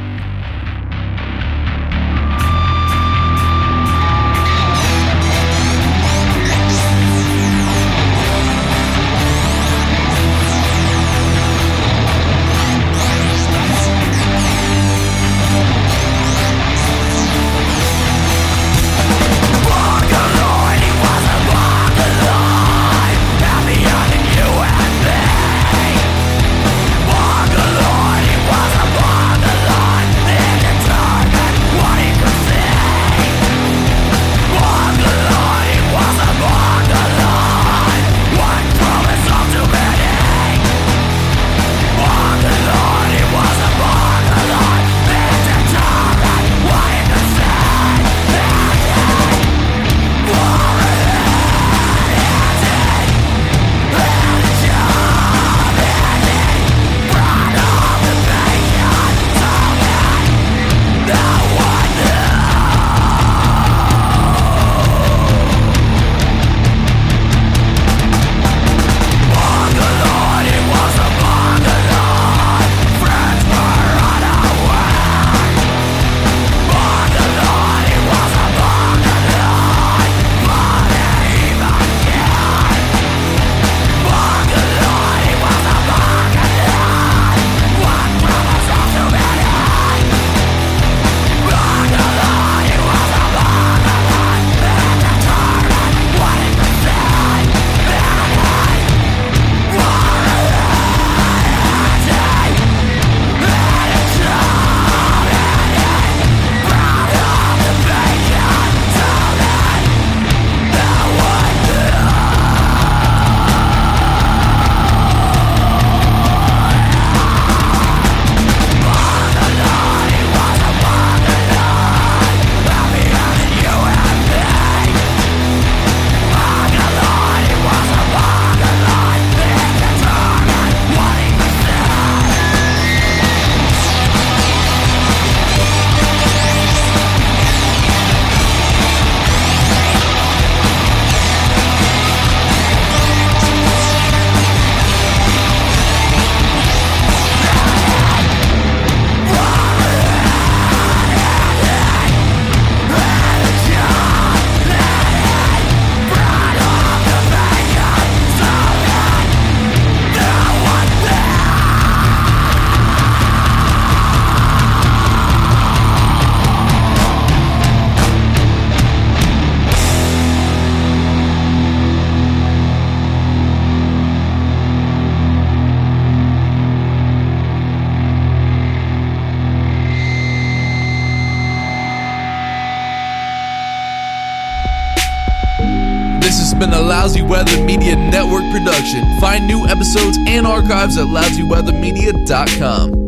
been a Lousy Weather Media Network production. Find new episodes and archives at lousy weather media dot com.